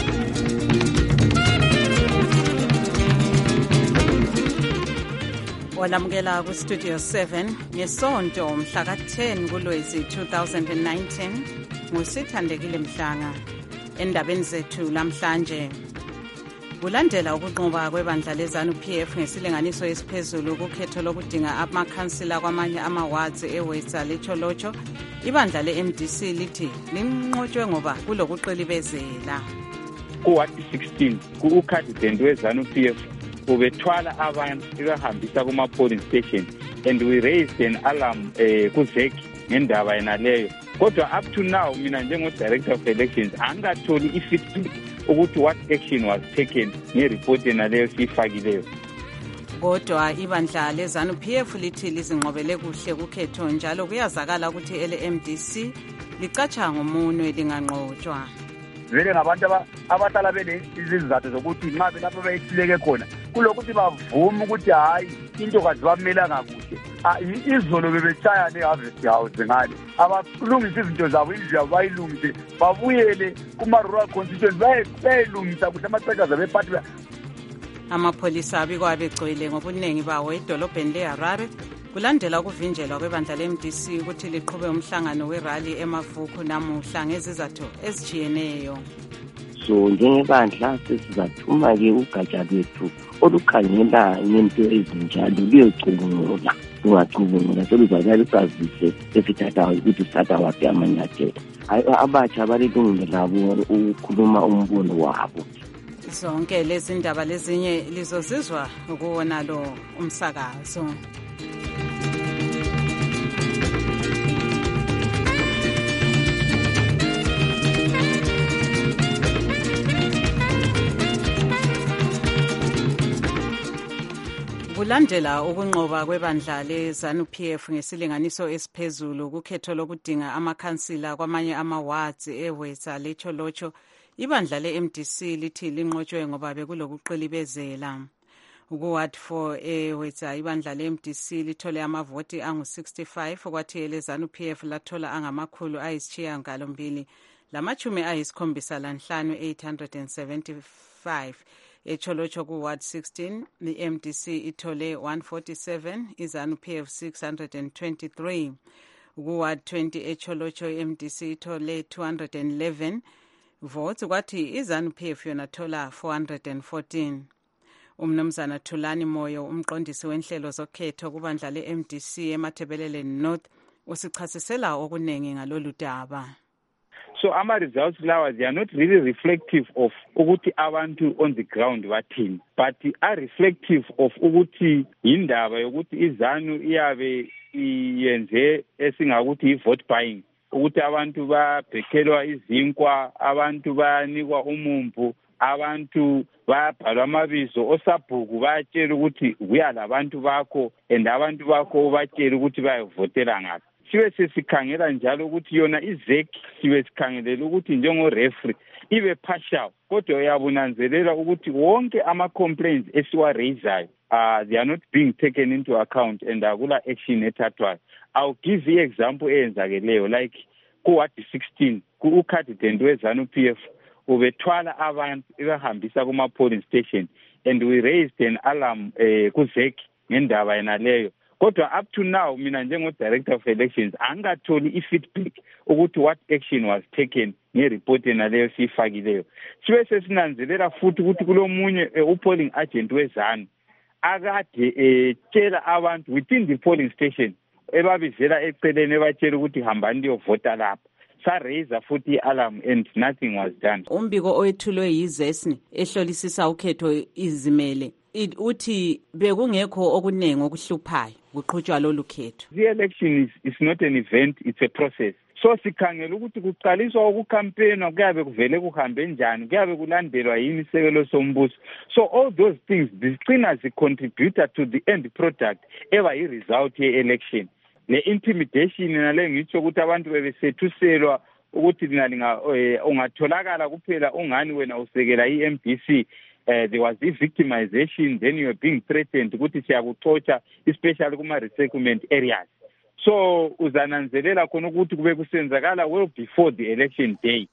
Walamukela ku-Studio 7 ngesonto mhla ka-10 kuLwezi 2019 nguSithandekile Mhlanga. Endabeni zethu lamhlanje, kulandela ukunqoba kwebandla leZANU-PF ngesilinganiso esiphezulu kukhetho lokudinga amakhansila kwamanye ama-wards eWestern Lecholocho, ibandla le-MDC lithi linqotshwe ngoba kulokuqilibezela. Ku-Ward 16 ku-Ukadident weZANU-PF ubethwala abantu ibahambisa kuma-polling station, and we raised an alarm ku-ZEC ngendaba yenaleyo. Kodwa up to now mina njengo-director of elections angatholi i-feedback ukuthi what action was taken nge-report yenaleyo siyifakileyo. Kodwa ibandla leZANU-PF lithi lizinqobele kuhle kukhetho, njalo kuyazakala ukuthi ele-MDC licatsha ngomunwe linganqotshwa. Vele ngabantu abahlala benezizathu zokuthi nxa belapho beyihluleke khona kulokuthi bavume ukuthi hayi into kazi bamelanga kuhle. Izolo bebetshaya ne-Harvest House ngale abalungisa izinto zabo, indlu yabo bayilungise, babuyele kuma-rural constituency bayilungisa kuhle amacekaza bephathi. Amapholisa abikwa begcwele ngobuningi bawo edolobheni le-Harare kulandela ukuvinjelwa kwebandla le-MDC ukuthi liqhube umhlangano werali emavuku namuhla ngezizathu ezijiyeneyo. So njengebandla sesizathuma-ke ugatsha lwethu olukhangela ngento ezinjalo luyocubungula, lungacubungula seluzakala lusazise esithathayo ukuthi sithatha waphi amanyathelo. Abatsha balilungile labo ukukhuluma umbono wabo. Zonke lezi ndaba lezinye lizozizwa ukuwona lo umsakazo. Kulandela ukunqoba kwebandla leZANU-PF ngesilinganiso esiphezulu kukhetho lokudinga amakhansila kwamanye ama-wards eWestern Lecholocho, ibandla le-MDC lithi linqotshwe ngoba bekulokuqilibezela. Ku-Ward 4 eWestern ibandla le-MDC lithole amavoti angu-65 kwathi eleZANU-PF lathola angamakhulu ayisishiyagalombili lamachumi ayisikhombisa lanhlanu 875. Echolocho ku-Ward 16 i-MDC ithole 147, iZANU-PF 623. Ku-Ward 20 echolocho i-MDC ithole 211 votes kwathi iZANU-PF yona thola 414. Umnumzana Thulani Moyo, umqondisi wenhlelo zokhetho kubandla le-MDC eMathebelele North, usichasisela okunengi ngalolu daba. So ama-results lawa, they are not really reflective of ukuthi abantu on the ground bathini, but are reflective of ukuthi indaba yokuthi iZANU iyabe iyenze esingakuthi i-vote buying, ukuthi abantu babhekelwa izinkwa, abantu bayanikwa umumbu, abantu bayabhalwa amabizo osabhuku, bayatshela ukuthi kuya labantu bakho and abantu bakho batshela ukuthi bayavotela ngaphi. Sibe sesikhangela njalo ukuthi yona iZEC sibe sikhangelela ukuthi njengo-referee ibe partial, kodwa uyabunanzelela ukuthi wonke ama-complaints esiwa-raisayo they are not being taken into account and akula action ethathwayo. I'll give you example eyenzakeleyo, like ku-Ward 16 ku-Ukadident weZANU-PF ubethwala abantu ibahambisa kuma-polling station, and we raised an alarm ku-ZEC ngendaba yenaleyo. Kodwa up to now mina njengo-director of elections angatholi i-feedback ukuthi what action was taken nge-report yenaleyo siyifakileyo. Sibe sesinanzelela futhi ukuthi kulomunye u-polling agent weZANU akade tshela abantu within the polling station, ebabizela eceleni ebatshela ukuthi hambani liyovota lapha. Sa-raise futhi i-alarm and nothing was done. Umbiko owethulwe yizesni ehlolisisa ukhetho izimele uthi bekungekho okuningi okuhluphayo kuqhutshwa lolu khetho. The election is not an event, it's a process. So sikhangela ukuthi kuqaliswa ukukampena kuyabe kuvele kuhambe njani, kuyabe kulandelwa yini isekelo sombuso. So all those things zigcina zicontributor to the end product eba yi-result ye-election. ne-intimidation nale ngitsho ukuthi abantu bebesethuselwa ukuthi ungatholakala kuphela ungani wena usekela i-MDC. There was victimization, then you were being threatened ukuthi siyakuxotsha, especially kuma-resettlement areas. So uzananzelela khona ukuthi kube kusenzakala well before the election day.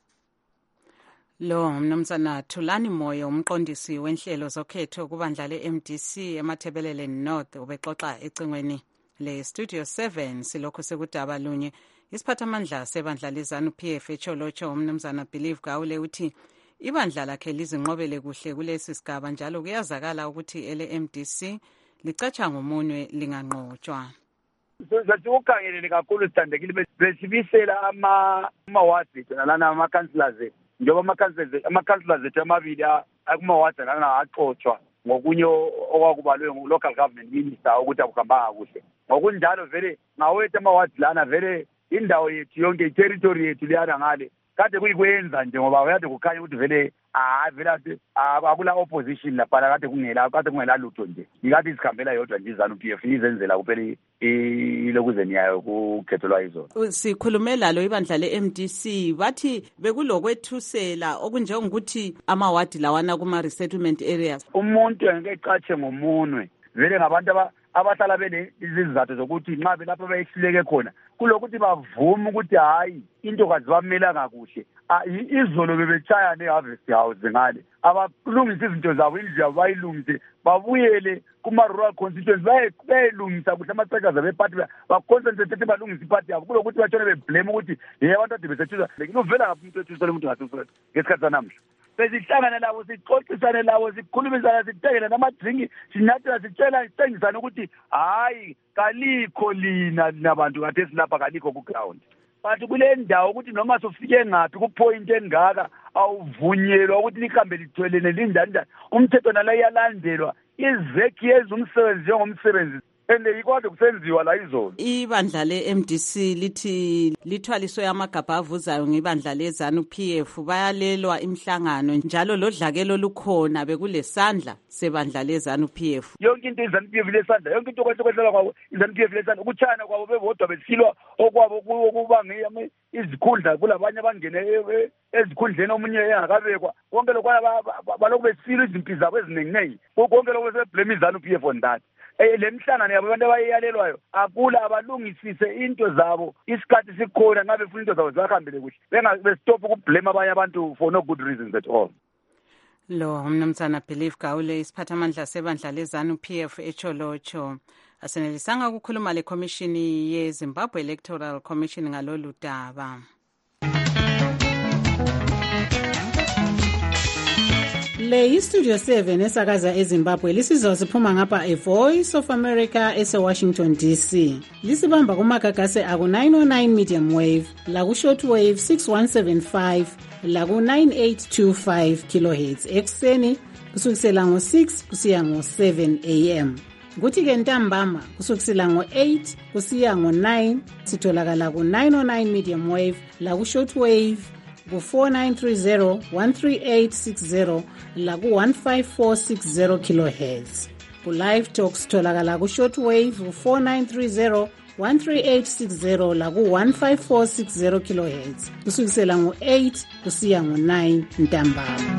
Lo mnumzana Thulani Moyo, umqondisi wenhlelo zokhetho kubandla le-MDC eMathebelele North, ubexoxa ecingweni le-Studio 7 silokhu sekudaba lunye. Isiphathamandla sebandla leZANU-PF eCholocho umnumzana Believe Gawule uthi ibandla lakhe lizinqobele kuhle kulesi sigaba, njalo kuyazakala ukuthi ele-MDC licatsha ngomunwe linganqotshwa. Sathi ukhangelele kakhulu sithandekile besibisela ama-wards ethu nalana ama-councillors njengoba ama-councillors ethu amabili kuma-wards nalana axotshwa ngokunye okwakubalwe ngu-local government minister ukuthi akuhambanga kuhle. Ngokunjalo vele ngawethu ama-wards lana vele indawo yethu yonke i-territory yethu liyana ngale kade kuyikwenza nje ngoba kade kukhanya ukuthi vele vele akula opposition laphana kade kungela lutho nje. Ikade izikhambela yodwa nje iZANU-PF izenzela kuphela ilokuzeni yayo kukhethelwa izona. Sikhulume lalo ibandla le-MDC bathi bekulokwethusela okunjengokuthi amawadi lawana kuma-resettlement areas. Umuntu engeke ngomunwe vele ngabantu abahlala bene izizathu zokuthi nxa belapho beyihluleke khona kulokuthi bavume ukuthi hayi into kazibamelanga kuhle. Izolo bebetshaya ne-Harvest House ngale abalungisa izinto zabo, indlu yabo bayilungise babuyele kuma-rural constituency bayilungisa kuhle amacekaza bephathi baconcentrate balungisa iphathi yabo kulokuthi batshone beblame ukuthi abantu ade besethusa. Uvela ngaphi umuntu wethusela umuntu ngasusela ngesikhathi sanamhla. Besihlangana labo sixoxisane labo sikhulumisana sitekele namadrinki sinathela sitshengisane ukuthi hayi kalikho lina nabantu kade esilapha kalikho ku-ground. But kule ndawo ukuthi noma sofike ngaphi ku-point engaka awuvunyelwa ukuthi lihambe lithwelene linjani. Umthetho nala iyalandelwa, izekhi yenza umsebenzi njengomsebenzi and ikwade kusenziwa la izolo. Ibandla le-MDC lithi lithwaliswe amagabha avuzayo ngebandla leZANU-PF, bayalelwa imihlangano njalo lodlakelo lukhona bekulesandla sebandla leZANU-PF. Yonke into iZANU-PF lesandla, yonke into kwehlela kwabo iZANU-PF lesandla, ukutshana kwabo bebodwa besilwa okwabo okubange izikhundla kulabanye abangene ezikhundleni omunye engakabekwa. Konke lokwana balokhu besilwa izimpi zabo ezinenginengi, konke lokhu beseblame iZANU-PF on that. Le mihlangano yabo abantu abayiyalelwayo akula abalungisise into zabo isikhathi sikhona nxa befuna into zabo zibahambele kuhle besitophe ukublame abanye abantu for no good reasons at all. Lo mnumzana Believe Gawule, isiphathamandla sebandla leZANU-PF eCholocho, asenelisanga ukukhuluma lekhomishini yeZimbabwe Electoral Commission ngalolu daba. Le iStudio 7 esakaza eZimbabwe lisizwa siphuma ngapha eVoice of America eseWashington DC. Lisibamba kumagagase aku 909 medium wave, laku shortwave 6175, laku 9825 kilohertz ekseni kusukisela ngo6 kusiya ngo7 am. Kuthi ke ntambama kusukisela ngo8 kusiya ngo9 sitholakala ku 909 medium wave, laku shortwave ku-4930 13860 laku-15460 kilohertz. Ku-live talk sitholakala ku-shortwave ku-4930 13860 laku-15460 kilohertz kusukisela ngo-8 kusiya ngo-9 ntambama.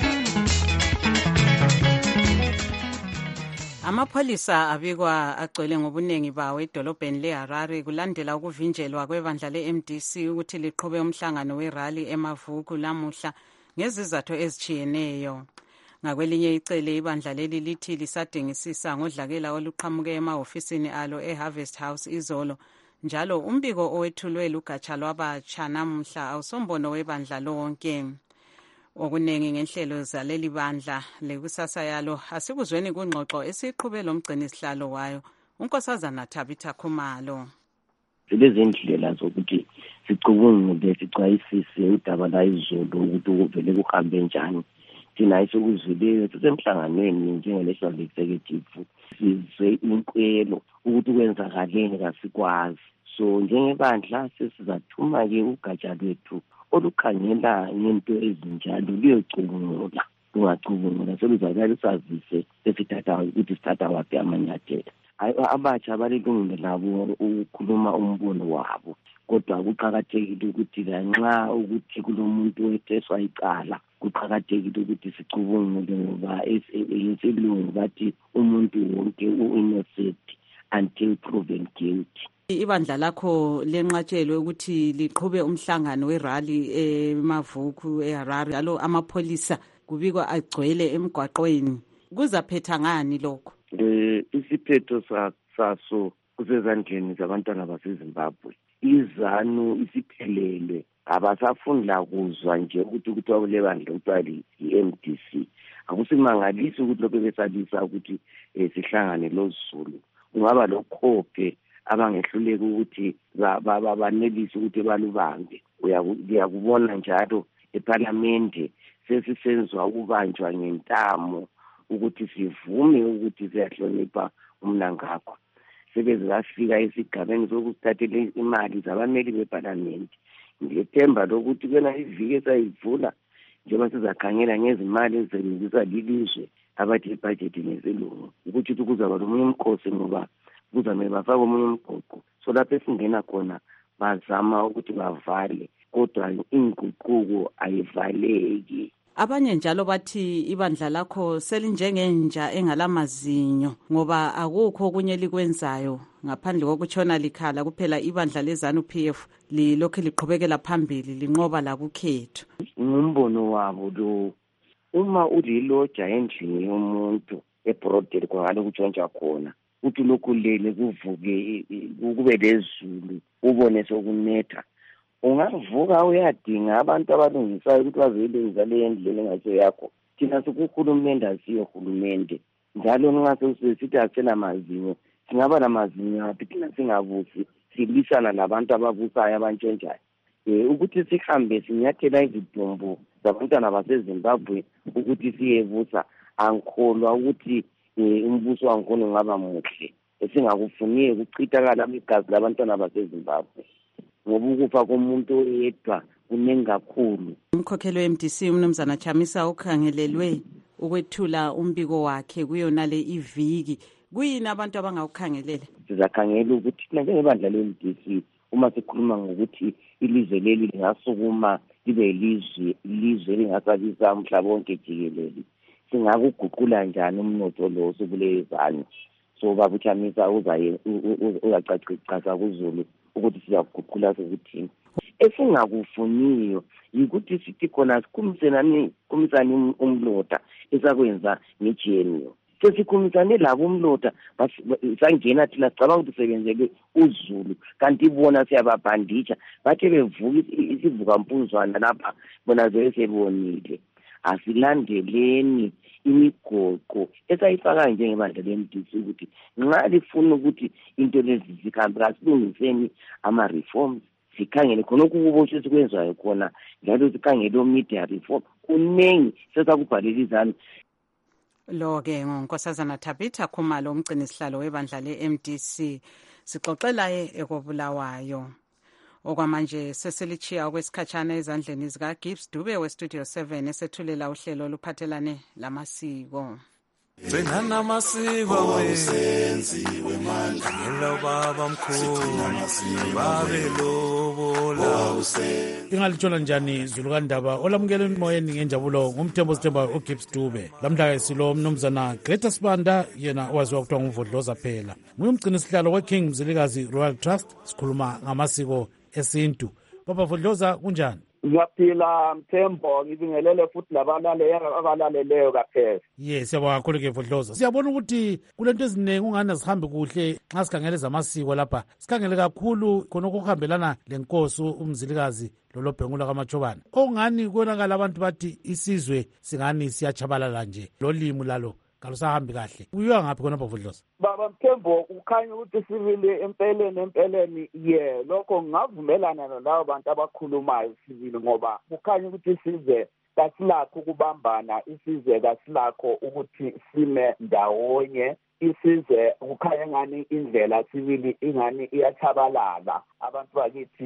Amapholisa abikwa agcwele ngobuningi bawo edolobheni leHarare kulandela ukuvinjelwa kwebandla le-MDC ukuthi liqhube umhlangano werali emavuku lamuhla ngezizathu ezitshiyeneyo. Ngakwelinye icele ibandla leli lithi lisadingisisa ngodlakela oluqhamuke emahofisini alo eHarvest House izolo, njalo umbiko owethulwe lugatsha lwabatsha namuhla awusombono webandla lonke. Okunengi ngenhlelo zaleli bandla lekusasa yalo asikuzweni kungxoxo esiqhube lomgcini sihlalo wayo unkosazana Tabitha Khumalo. Silezindlela zokuthi sicubungule sicwayisise udaba la izolo ukuthi kuvele kuhambe njani. Thina isikuzwileyo sisemhlanganweni njenge-National Executive sizwe inkwelo ukuthi kwenzakaleni kasikwazi. So njengebandla sesizathuma-ke ugatsha lwethu olukhangela ngento ezinjalo luyocubungula lungacubungula seluzakala usazise esithatha ukuthi sithatha waphi amanyathelo. Abatsha balilungile labo ukukhuluma umbono wabo, kodwa kuqakathekile ukuthi lanxa ukuthi kulomuntu wetheswa icala kuqakathekile ukuthi sicubungule ngoba esilungu bathi umuntu wonke u-innocent until proven guilty. Ibandla lakho lenqatshelwe ukuthi liqhube umhlangano werally eMavuku eHarare, njalo amapholisa kubikwa agcwele emgwaqweni. Kuzaphetha ngani lokho? Isiphetho saso kusezandleni zabantwana baseZimbabwe. IZANU isiphelelwe, abasafundi la kuzwa nje ukuthi kuthiwa kule bandla kuthiwa yi-MDC. Akusimangalisi ukuthi lokho besalisa ukuthi sihlangane loZulu. Kungaba lokhophe abangehluleka ukuthi banelise ukuthi balubambe. Uyakubona njalo eParliament sesisenzwa ukubanjwa ngentamo ukuthi sivume ukuthi siyahlonipha umnankakho. Sebeze bafika esigabeni sokusithathela imali zabameli beParliament. Ngiyethemba lokuthi kena iviki esayivula njengoba sizakhangela ngezimali ezisetshenziswa lilizwe abathi ibudget ngesilungu ukuthi kuzaba nomunye umkhosi ngoba kuzamele bafake omunye umgoqo. So lapho esingena khona bazama ukuthi bavale, kodwa inguquko ayivaleki. Abanye njalo bathi ibandla lakho selinjengenja engalamazinyo ngoba akukho okunye likwenzayo ngaphandle kokutshona likhala kuphela. Ibandla leZANU-PF lilokhu liqhubekela phambili linqoba lakukhethu. Ngumbono wabo lo, uma uliloja endlini yomuntu ebrodeli kwangale kutshontsha khona uthi lokhu lele kuvuke kube lezulu ubone sokunetha, ungavuka uyadinga abantu abalungisayo ukuthi bazeyilungisa le ndlela engasiyo yakho. Thina sikuhulumende asiyo hulumende, njalo nxa sesithi asena mazinyo singaba namazinyo aphi thina singabusi silisana labantu ababusayo abantshontshayo. Ukuthi sihambe sinyathela izidumbu zabantwana baseZimbabwe ukuthi siyebusa, angikholwa ukuthi umbuso wankhona ungaba muhle. Esingakufuniye ukuchithakala igazi labantwana baseZimbabwe ngoba ukufa komuntu oyedwa kuningi kakhulu. Umkhokheli we-MDC umnumzana Chamisa ukhangelelwe ukwethula umbiko wakhe kuyona le iviki. Kuyini abantu abangawukhangelela? Sizakhangela ukuthi thina njengebandla le-MDC uma sikhuluma ngokuthi ilizwe leli lingasukuma libe ilizwe lingasabisa umhlaba wonke jikelele, singakuguqula njani umnotho lo osukule ZANU. So Baba Chamisa uzacaca kuZulu ukuthi siyaguqula sokuthini. Esingakufuniyo yikuthi sithi khona sikhumisani umlota esakwenza ngeGNU. Sesikhumisane labo umlota sangena thina sicabanga ukuthi sebenzele uZulu kanti bona siyababhanditsha bathe bevuka isivukampuzwana lapha bona sebonile. Asilandeleni imigoqo esayifaka njengebandla le-MDC ukuthi nxa lifuna ukuthi into lezi zikhambe kasilungiseni ama-reforms, sikhangele khona okukubotshe sikwenzayo khona njalo sikhangele o-media reform kunengi sesakubhalela iZANU. Lo-ke nguNkosazana Tabitha Khumalo umgcinisihlalo webandla le-MDC sixoxelaye ekobulawayo. Okwamanje sesilichiya okwesikhatshana ezandleni zikaGibbs Dube weStudio 7 esethulela uhlelo oluphathelane lamasiko. Gcina amasiko wenziwe manje ngelo baba mkhulu babe lobola. Ingalithola njani Zulukandaba olamukela emoyeni ngenjabulo ngumthembo sithemba uGibbs Dube. Lamhla silo mnumzana Greta Sibanda yena owaziwa kuthiwa ngumvodloza phela. Nguyumgcina isihlalo weKing Mzilikazi Royal Trust sikhuluma ngamasiko esintu. Baba Vodloza kunjani? Ngiyaphila Mthembo, ngibingelele futhi abalaleleyo kaphela. Yes, siyabonga kakhulu ke Vodloza. Siyabona ukuthi kulento eziningi ungana zihambe kuhle nxa sikhangele zamasiko lapha. Sikhangele kakhulu khona okuhambelana lenkosi uMzilikazi lolobhengula kaMachobane. Ongani konakala abantu bathi isizwe singani siyachabalala nje. Lolimi lalo kalusahambi kahle. Uyiwa ngaphi khona Vodloza? Baba Mthembo, ukhanya ukuthi sivile empeleni lokho ngavumelana nalabo bantu abakhulumayo sivile ngoba kukhanya ukuthi sizwe kasilakho ukubambana, isizwe kasilakho ukuthi sime ndawonye, isizwe kukhanya ngani indlela sivile ingani iyachabalala. Abantu bakithi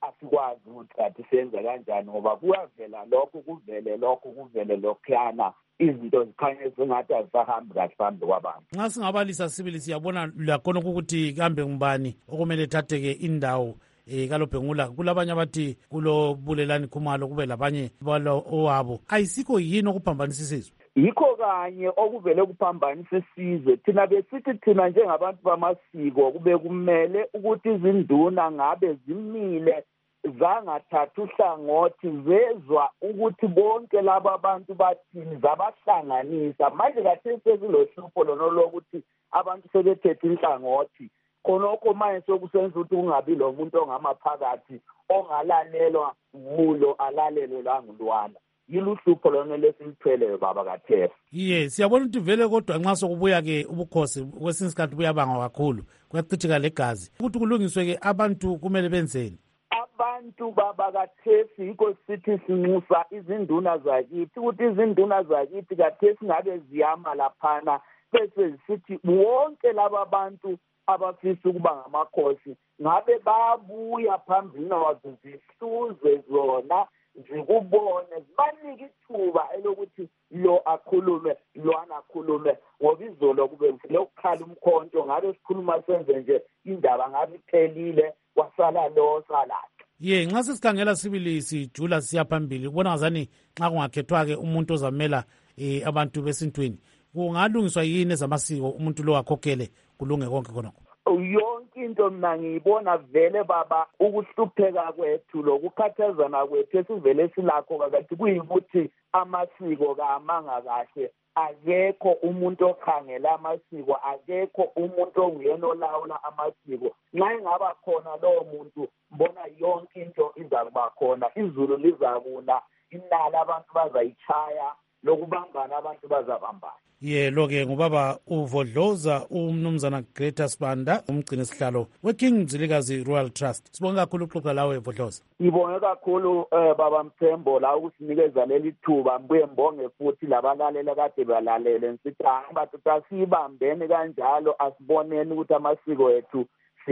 asikwazi ukuthi kathi senze kanjani ngoba kuyavela lokho kuvele lokho kuvele lokhuyana izinto zikhanye zingathi azisahambi kahle phambi kwabantu. Nxa singabalisa sibili siyabona lakhona ukuthi kambe ngubani okumele thatheke indawo kaLobhengula. Kulabanye abathi kulobulelani Khumalo kube labanye balo owabo. Ayisikho yini okuphambanisa isizwe? Yikho kanye okuvele kuphambanisa isizwe. Thina besithi thina njengabantu bamasiko kube kumele ukuthi izinduna ngabe zimile zangathatha uhlangothi zezwa ukuthi bonke laba bantu bathini zabahlanganisa. Manje kathesi sekulohlupho lona lokuthi abantu sebethethe inhlangothi. Khonokho manje sokusenza ukuthi kungabi lo muntu ongamaphakathi ongalalelwa mulo alalelwe la ngulwana. Yiluhlupho lona lesilithweleyo baba kaThesa. Siyabona ukuthi vele kodwa nxa sokubuya ke ubukhosi kwesinye isikhathi buyabanga kakhulu kuyachitheka legazi ukuthi kulungiswe ke abantu kumele benzeni. Abantu baba kaThesi yikho sithi sinxusa izinduna zakithi ukuthi izinduna zakithi kaThesi ngabe ziyama laphana bese sithi wonke laba bantu abafisa ukuba ngamakhosi ngabe babuya phambili nazo zihluze zona zikubone zibanike ithuba elokuthi lo akhulume lwana akhulume ngoba izolo kube lokukhala umkhonto ngabe sikhuluma senze nje indaba ngabe iphelile kwasala lo salala. Nxa sesikhangela sibili sijula siya phambili ubona ngazani nxa kungakhethwa-ke umuntu ozamela abantu besintwini kungalungiswa yini ezamasiko umuntu lo akhokhele kulunge konke khonokho? Yonke into mina ngiyibona vele baba ukuhlupheka kwethu lokukhathazana kwethu esivele silakho kathi kuyikuthi amasiko kamanga kahle. Akekho umuntu okhangela amasiko, akekho umuntu onguyena olawula amasiko. Nxa engaba khona lowo muntu mbona yonke into izakuba khona, izulu lizakuna, inala abantu bazayitshaya, lokubambana abantu bazabambana. Lo-ke ngubaba uVodloza umnumzana Greta Sibanda umgcini sihlalo weKing Mzilikazi Royal Trust. Sibonge kakhulu ukuxoxa lawe Vodloza. Ngibonge kakhulu baba Mthembo la ukusinikeza leli thuba, mbuye mbonge futhi labalalela kade balalele nsithi bathi asibambeni kanjalo asiboneni ukuthi amasiko ethu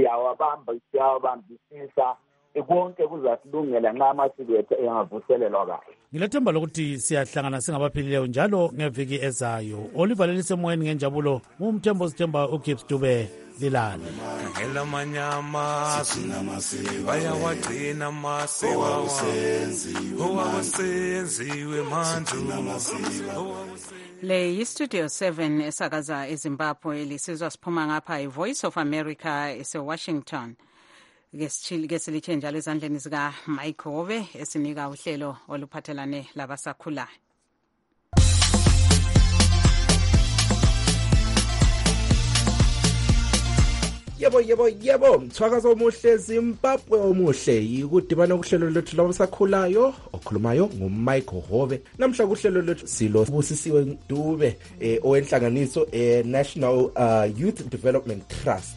siyawabambisisa konke kuzasilungela nxa amasiko ethu engavuselelwa kahle. Ngilethemba lokuthi siyahlangana singabaphilileyo njalo ngeviki ezayo. Oliver lelisemoyeni ngenjabulo uMthembo Sithemba uGibbs Dube lilale. Ngela manyama bayawagcina amasiko owasenziwe manje. Le yiStudio 7 esakaza eZimbabwe lisizwa siphuma ngapha iVoice of America eseWashington. Ke silithe njalo ezandleni zika Mike Hove esinika uhlelo oluphathelane labasakhulayo. Yebo mthwakazo omuhle Zimbabwe omuhle yikudibana kuhlelo lethu labasakhulayo okhulumayo nguMike Hove. Namhla kuhlelo lethu silo Busisiwe Dube owenhlanganiso National Youth Development Trust.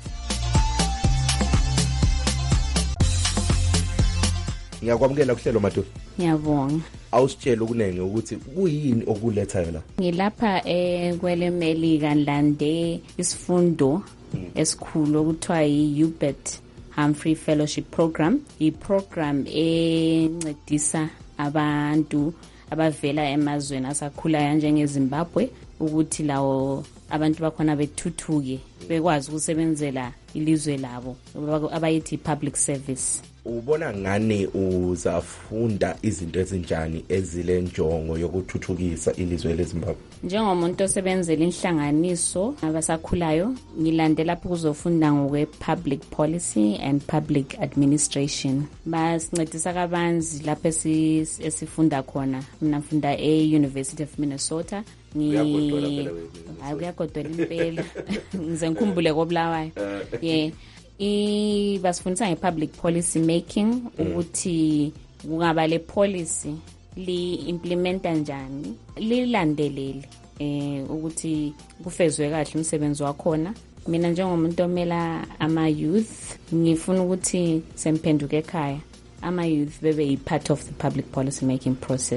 Ngiyakwamukela kuhlelo Maduri. Ngiyabonga. Awusitshela ukunenge ukuthi kuyini okuletha la? Ngilapha kwelemelika Nlande isifundo esikhulu okuthiwa yi-Hubert Humphrey Fellowship Program. I-program encedisa abantu abavela emazweni asakhulayo njengeZimbabwe ukuthi lawo abantu bakhona bethuthuke bekwazi ukusebenzela ilizwe labo abayithi public service. Ubona ngani uzafunda izinto ezinjani ezile njongo yokuthuthukisa ilizwe leZimbabwe? Njengomuntu osebenzela inhlanganiso abasakhulayo ngilandela lapho kuzofunda ngokwe-public policy and public administration. Basincedisa kabanzi lapho esifunda khona. Mina ngifunda e-University of Minnesota. Kuyagodola impela ngize ngikhumbule koBulawayo. Basifundisa nge-public policy making ukuthi kungaba le policy li-implementa njani, lilandelele ukuthi kufezwe kahle umsebenzi wakhona. Mina njengomuntu omela ama-youth ngifuna ukuthi semphenduka ekhaya ama-youth bebe yi-part of the public policy making process.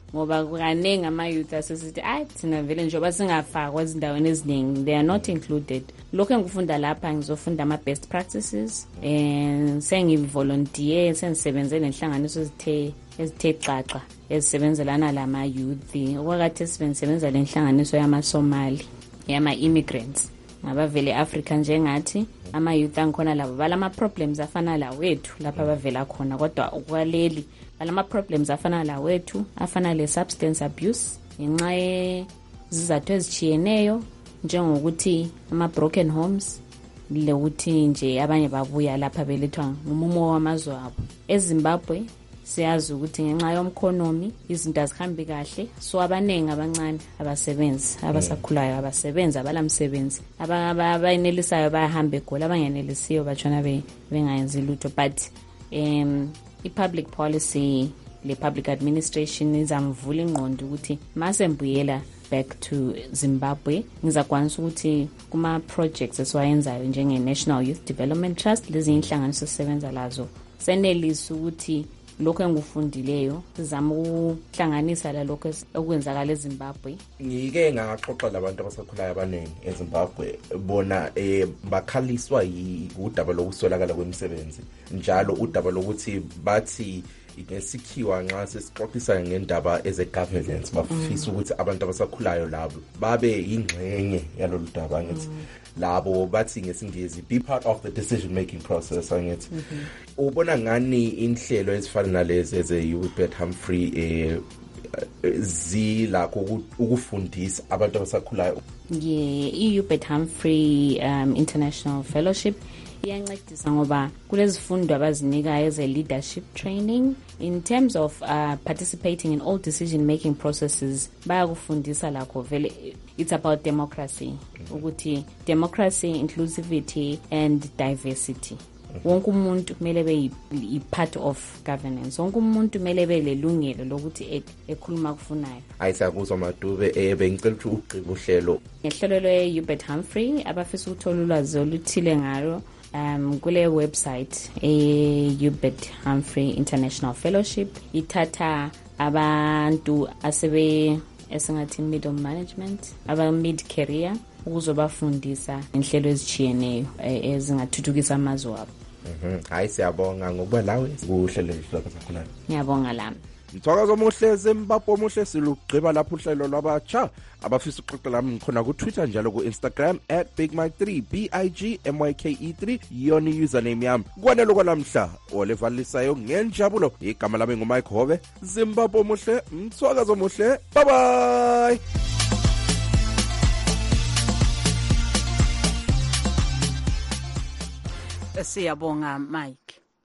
ngoba kaningi ama-youth asesithi thina vele njengoba singafakwa ezindaweni eziningi, they are not included. Lokhu engifunda lapha ngizofunda ama-best practices, sengivolontiye, sengisebenze nenhlanganiso ezithe xaxa ezisebenzelana lama-youth. Okwakade sibengisebenza le nhlanganiso yama-Somali, yama-immigrants, ngabavele Africa njengathi. Ama-youth angikhona labo balama-problems afana la wethu lapha bavela khona, kodwa ukwaleli balama-problems afana la wethu, afana le-substance abuse ngenxa yezizathu ezichiyeneyo, njengokuthi ama-broken homes, lokuthi nje abanye babuya lapha belethwa ngumumo wamazwe abo. EZimbabwe siyazi ukuthi ngenxa yomkhonomi izinto azihambi kahle, so abaningi abancane abasebenzi, abasakhulayo abasebenzi, abalamsebenzi, abayenelisayo bayahamba egoli, abangenelisiyo batshona bengayenzi lutho. But i-public policy, le-public administration izamvula ingqondo ukuthi masembuyela back to Zimbabwe ngizakwanisa ukuthi kuma-projects esiwayenzayo njenge-National Youth Development Trust, lezi inhlanganiso sisebenza lazo, senelisa ukuthi lokho engikufundileyo sizama ukuhlanganisa lalokho okwenzakala eZimbabwe. Ngike ngaxoxa labantu abasakhulayo abaningi eZimbabwe, bona bakhaliswa udaba lokuswelakala kwemisebenzi, njalo udaba lokuthi bathi ngesikhiwa nxa sesixoxisa ngendaba eze-governance bafisa ukuthi abantu abasakhulayo labo babe yingxenye yalolu daba. Ngithi labo bathi ngesingisi be part of the decision making process. Angithi ubona ngani inhlelo ezifana nalezi eze-Hubert Humphrey zilakho ukufundisa abantu abasakhulayo? i-Hubert Humphrey International Fellowship iyancedisa ngoba kulezifundo abazinikayo eze-leadership training in terms of participating in all decision making processes. Bayakufundisa lakho vele it's about democracy, ukuthi democracy, inclusivity and diversity. Wonke umuntu kumele be part of governance, wonke umuntu kumele be lelungelo lokuthi ekhuluma kufunayo. Ayisakuzwa Madube bengicela ukuthi ugqibe uhlelo ngehlelo lwe-Hubert Humphrey abafisa ukuthola ulwazi oluthile ngalo kule website Hubert Humphrey International Fellowship ithatha abantu esingathi middle management, aba mid career, ukuzobafundisa inhlelo ezichiyeneyo ezingathuthukisa amazwe abo. Hayi siyabonga ngokuba lawe kuhlelo lwabasakhulayo. Ngiyabonga lami. Mthwakazi omuhle Zimbabwe omuhle silugqiba lapho uhlelo lwabatsha abafisa uxoxa lami ngikhona ku Twitter njalo ku Instagram @bigmike3 BIGMYKE3 yona username yami. Kwanele kwalamhla olevalisayo ngenjabulo igama lami nguMike Hobe. Zimbabwe omuhle, mthwakazi omuhle. Bye bye. Siyabonga Mike.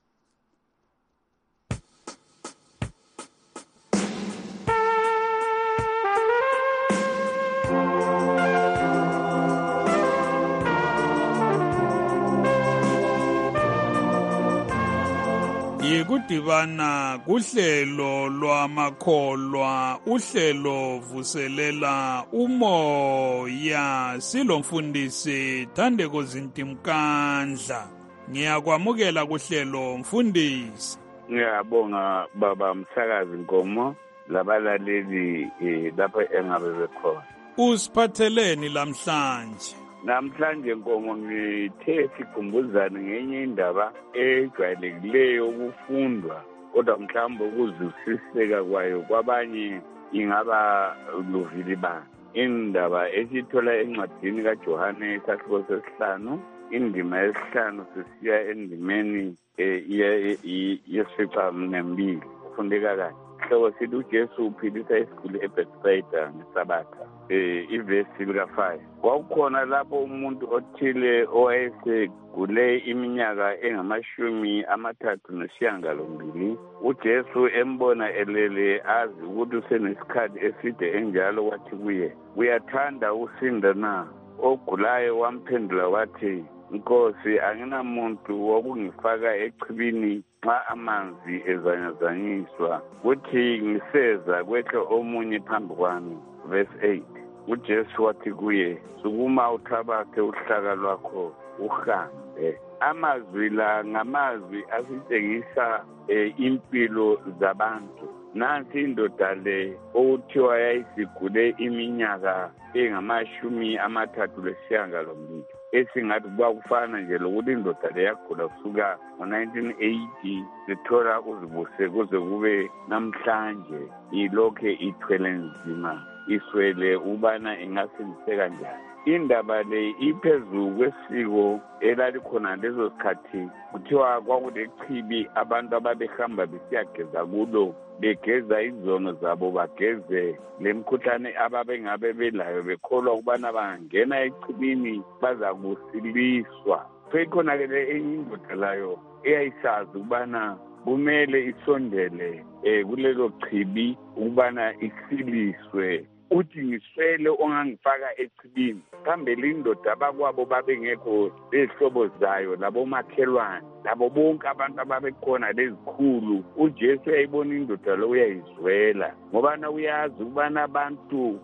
Yikudibana kuhlelo lwamakholwa, uhlelo vuselela umoya. Silomfundisi Thandeko Zintimkandla. Ngiyakwamukela kuhlelo mfundisi. Ngiyabonga baba Msakazi Nkomo labalaleli lapha engabe bekhona. Usiphatheleni lamhlanje? Namhlanje Nkomo ngithe sikhumbuzane ngenye indaba ejwayelekileyo ukufundwa, kodwa mhlawumbe ukuzwisiseka kwayo kwabanye ingaba luvili bani. Indaba esithola encwadini kaJohane isahluko sesihlanu, indima yesihlanu sisiya endimeni yesificaminwembili. Kufundeka kanje. Hloko sithi uJesu uphilisa isiguli eBethsaida ngeSabatha. Ivesi lika-5. Kwakukhona lapho umuntu othile owayesegule iminyaka engama-38. uJesu embona elele azi ukuthi usenesikhathi eside enjalo, wathi kuye, uyathanda ukusinda na? Ogulayo wamphendula wathi, Nkosi, anginamuntu wokungifaka echibini nxa amanzi ezanyazanyiswa, kuthi ngiseza kwehle omunye phambi kwami. Verse 8. uJesu wathi kuye, sukuma uthabathe uhlaka lwakho uhambe. Amazwi la ngamazwi asitshengisa impilo zabantu. nansi indoda le okuthiwa yayisigule iminyaka engama-38 esingathi kwakufana nje lokuthi indoda le yagula kusuka ngo-1980 sithola uzibuse kuze kube namhlanje ilokhe ithwele nzima iswele ubana ingasindiseka njani. Indaba le iphezulu kwesiko elalikhona lezo sikhathi kuthiwa kwakulechibi abantu ababehamba besiyageza kulo begeza izono zabo bageze lemkhuhlane ababengabe belayo bekholwa ukubana bangena echibini baza kusiliswa. Sekhona-ke le enye indoda layo eyayisazi ukubana kumele isondele kulelo chibi ukubana isiliswe. Uthi ngiswele ongangifaka echibini kambe lindoda abakwabo babengekho lezihlobo zayo labomakhelwane labo bonke abantu ababekhona lezikhulu. uJesu yayibona indoda lo uyayizwela ngobana uyazi ukubana abantu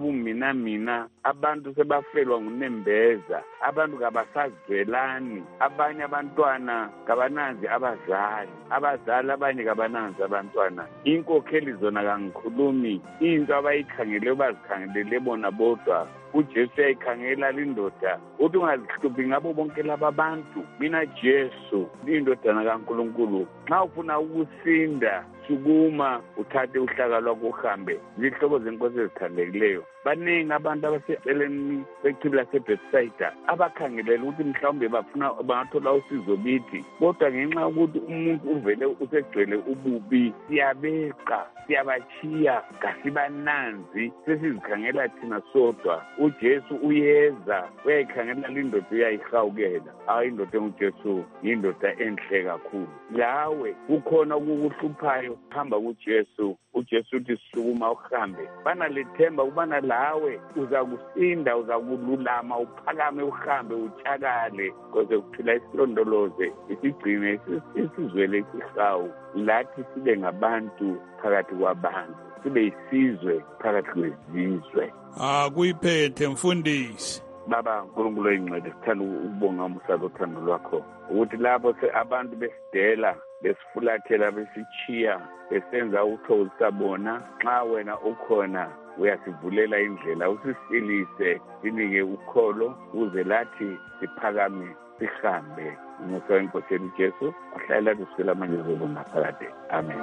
balobumina abantu sebafelwa ngunembeza, abantu kabasazwelani, abanye abantwana kabananzi abazali abanye kabananzi abantwana. Inkokheli zona kangikhulumi into abayikhangele bazikhangelele bona bodwa. uJesu yayikhangela lindoda uthi ungazihluphi ngabo bonke laba bantu, mina Jesu indodana kaNkulunkulu nxa ufuna ukusinda sukuma uthathe uhlaka lwakho uhambe. Zihlobo zenkosi ezithandekileyo, baningi abantu abaseceleni kwechibi laseBethsaida abakhangelela ukuthi mhlawumbe bangathola usizo bithi, kodwa ngenxa yokuthi umuntu uvele usegcwele ububi siyabeqa siyabachiya kasibananzi sesizikhangela thina sodwa. uJesu uyeza uyayikhangela lindoda uyayihawukela. Indoda enguJesu yindoda enhle kakhulu. Lawe kukhona ukukuhluphayo, hamba kuJesu. uJesu uthi sukuma uhambe. Banalethemba ukubana lawe uzakusinda, uzakululama, uphakame uhambe utshakale koze kuphila isilondoloze isigcine isizwele isihawu lathi sibe ngabantu phakathi kwabantu, sibe isizwe phakathi kwezizwe. Kuyiphethe mfundisi. Baba uNkulunkulu oyincede, sithanda ukubonga umsalo othando lwakho ukuthi lapho abantu besidela besifulathela besichiya besenza uthokozisa bona, nxa wena ukhona uyasivulela indlela, usisilise sinike ukholo uze lathi siphakame sihambe. Umusa wenkosi yethu Jesu ahlala kusukela manje zobona phakade. Amen.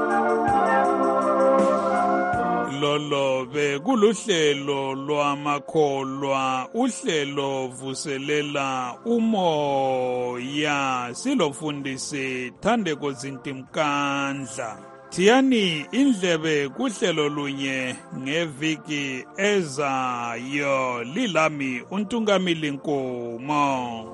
Lolo bekuluhlelo lwamakholwa, uhlelo vuselela umoya, silofundisi Thandeko Zintimkandla. Thiyani indlebe kuhlelo lunye ngeviki ezayo. Lilami uNtungamili Nkomo.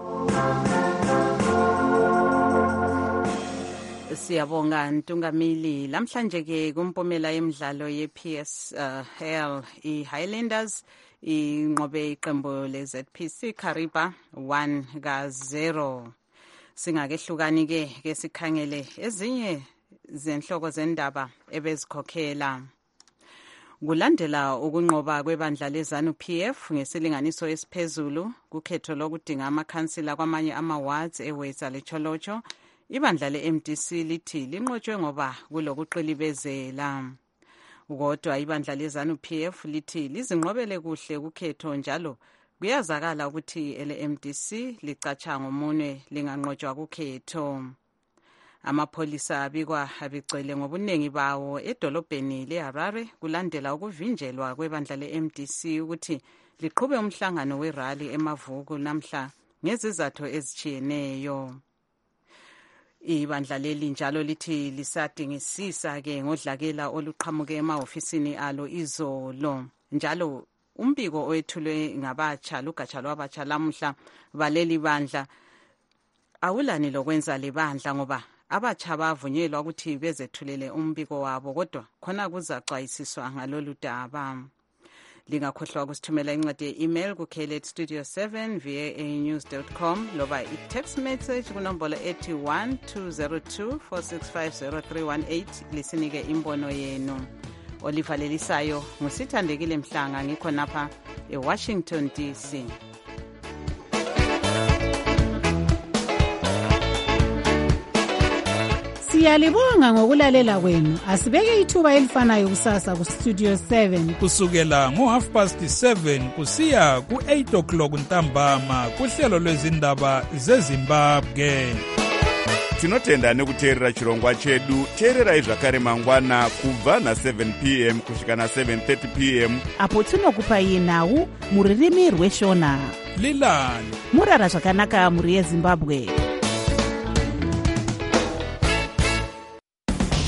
Siyabonga Ntungamili. Lamhlanje ke kumpumela yemidlalo ye-PSL i-Highlanders inqobe iqembu le-ZPC Kariba 1-0. Singakehlukani ke sikhangele ezinye zenhloko zendaba ebezikhokhela. Kulandela ukunqoba kwebandla leZANU-PF ngesilinganiso esiphezulu kukhetho lokudinga amakhansila kwamanye ama-wards eWesa leCholocho, ibandla le-MDC lithi linqotshwe ngoba kulokuqilibezela. Kodwa ibandla leZANU-PF lithi lizinqobele kuhle kukhetho, njalo kuyazakala ukuthi ele-MDC licatshanga umunwe linganqotshwa kukhetho. Amapholisa abikwa abigcwele ngobuningi bawo edolobheni leHarare kulandela ukuvinjelwa kwebandla le-MDC ukuthi liqhube umhlangano werali emavuku namhla ngezizathu ezitshiyeneyo. Ibandla leli njalo lithi lisadingisisa ke ngodlakela oluqhamuke emahofisini alo izolo. Njalo umbiko owethulwe ngabatsha lugatsha lwabatsha lamuhla baleli bandla awulani lokwenza lebandla ngoba abatsha bavunyelwa ukuthi bezethulele umbiko wabo, kodwa khona kuzacwayisiswa ngalolu daba. Lingakhohlwa kusithumela incwadi ye-email ku@studio7@voanews.com loba i-text message kunombolo ethi 1202465038 lisinike imbono yenu. Olivalelisayo ngusithandekile Mhlanga, ngikho napha eWashington DC. Siyalibonga ngokulalela kwenu. Asibeke ithuba elifanayo kusasa kuStudio 7 kusukela ngo7:30 kusiya ku8 o'clock ntambama kuhlelo lwezindaba zeZimbabwe. Tinotenda nekuteerera chirongwa chedu. Teererai zvakare mangwana kubva na7 p.m. kusvika na7:30 p.m. apo tinokupai nhau muririmi rweshona. Lilani murara zvakanaka muri yeZimbabwe.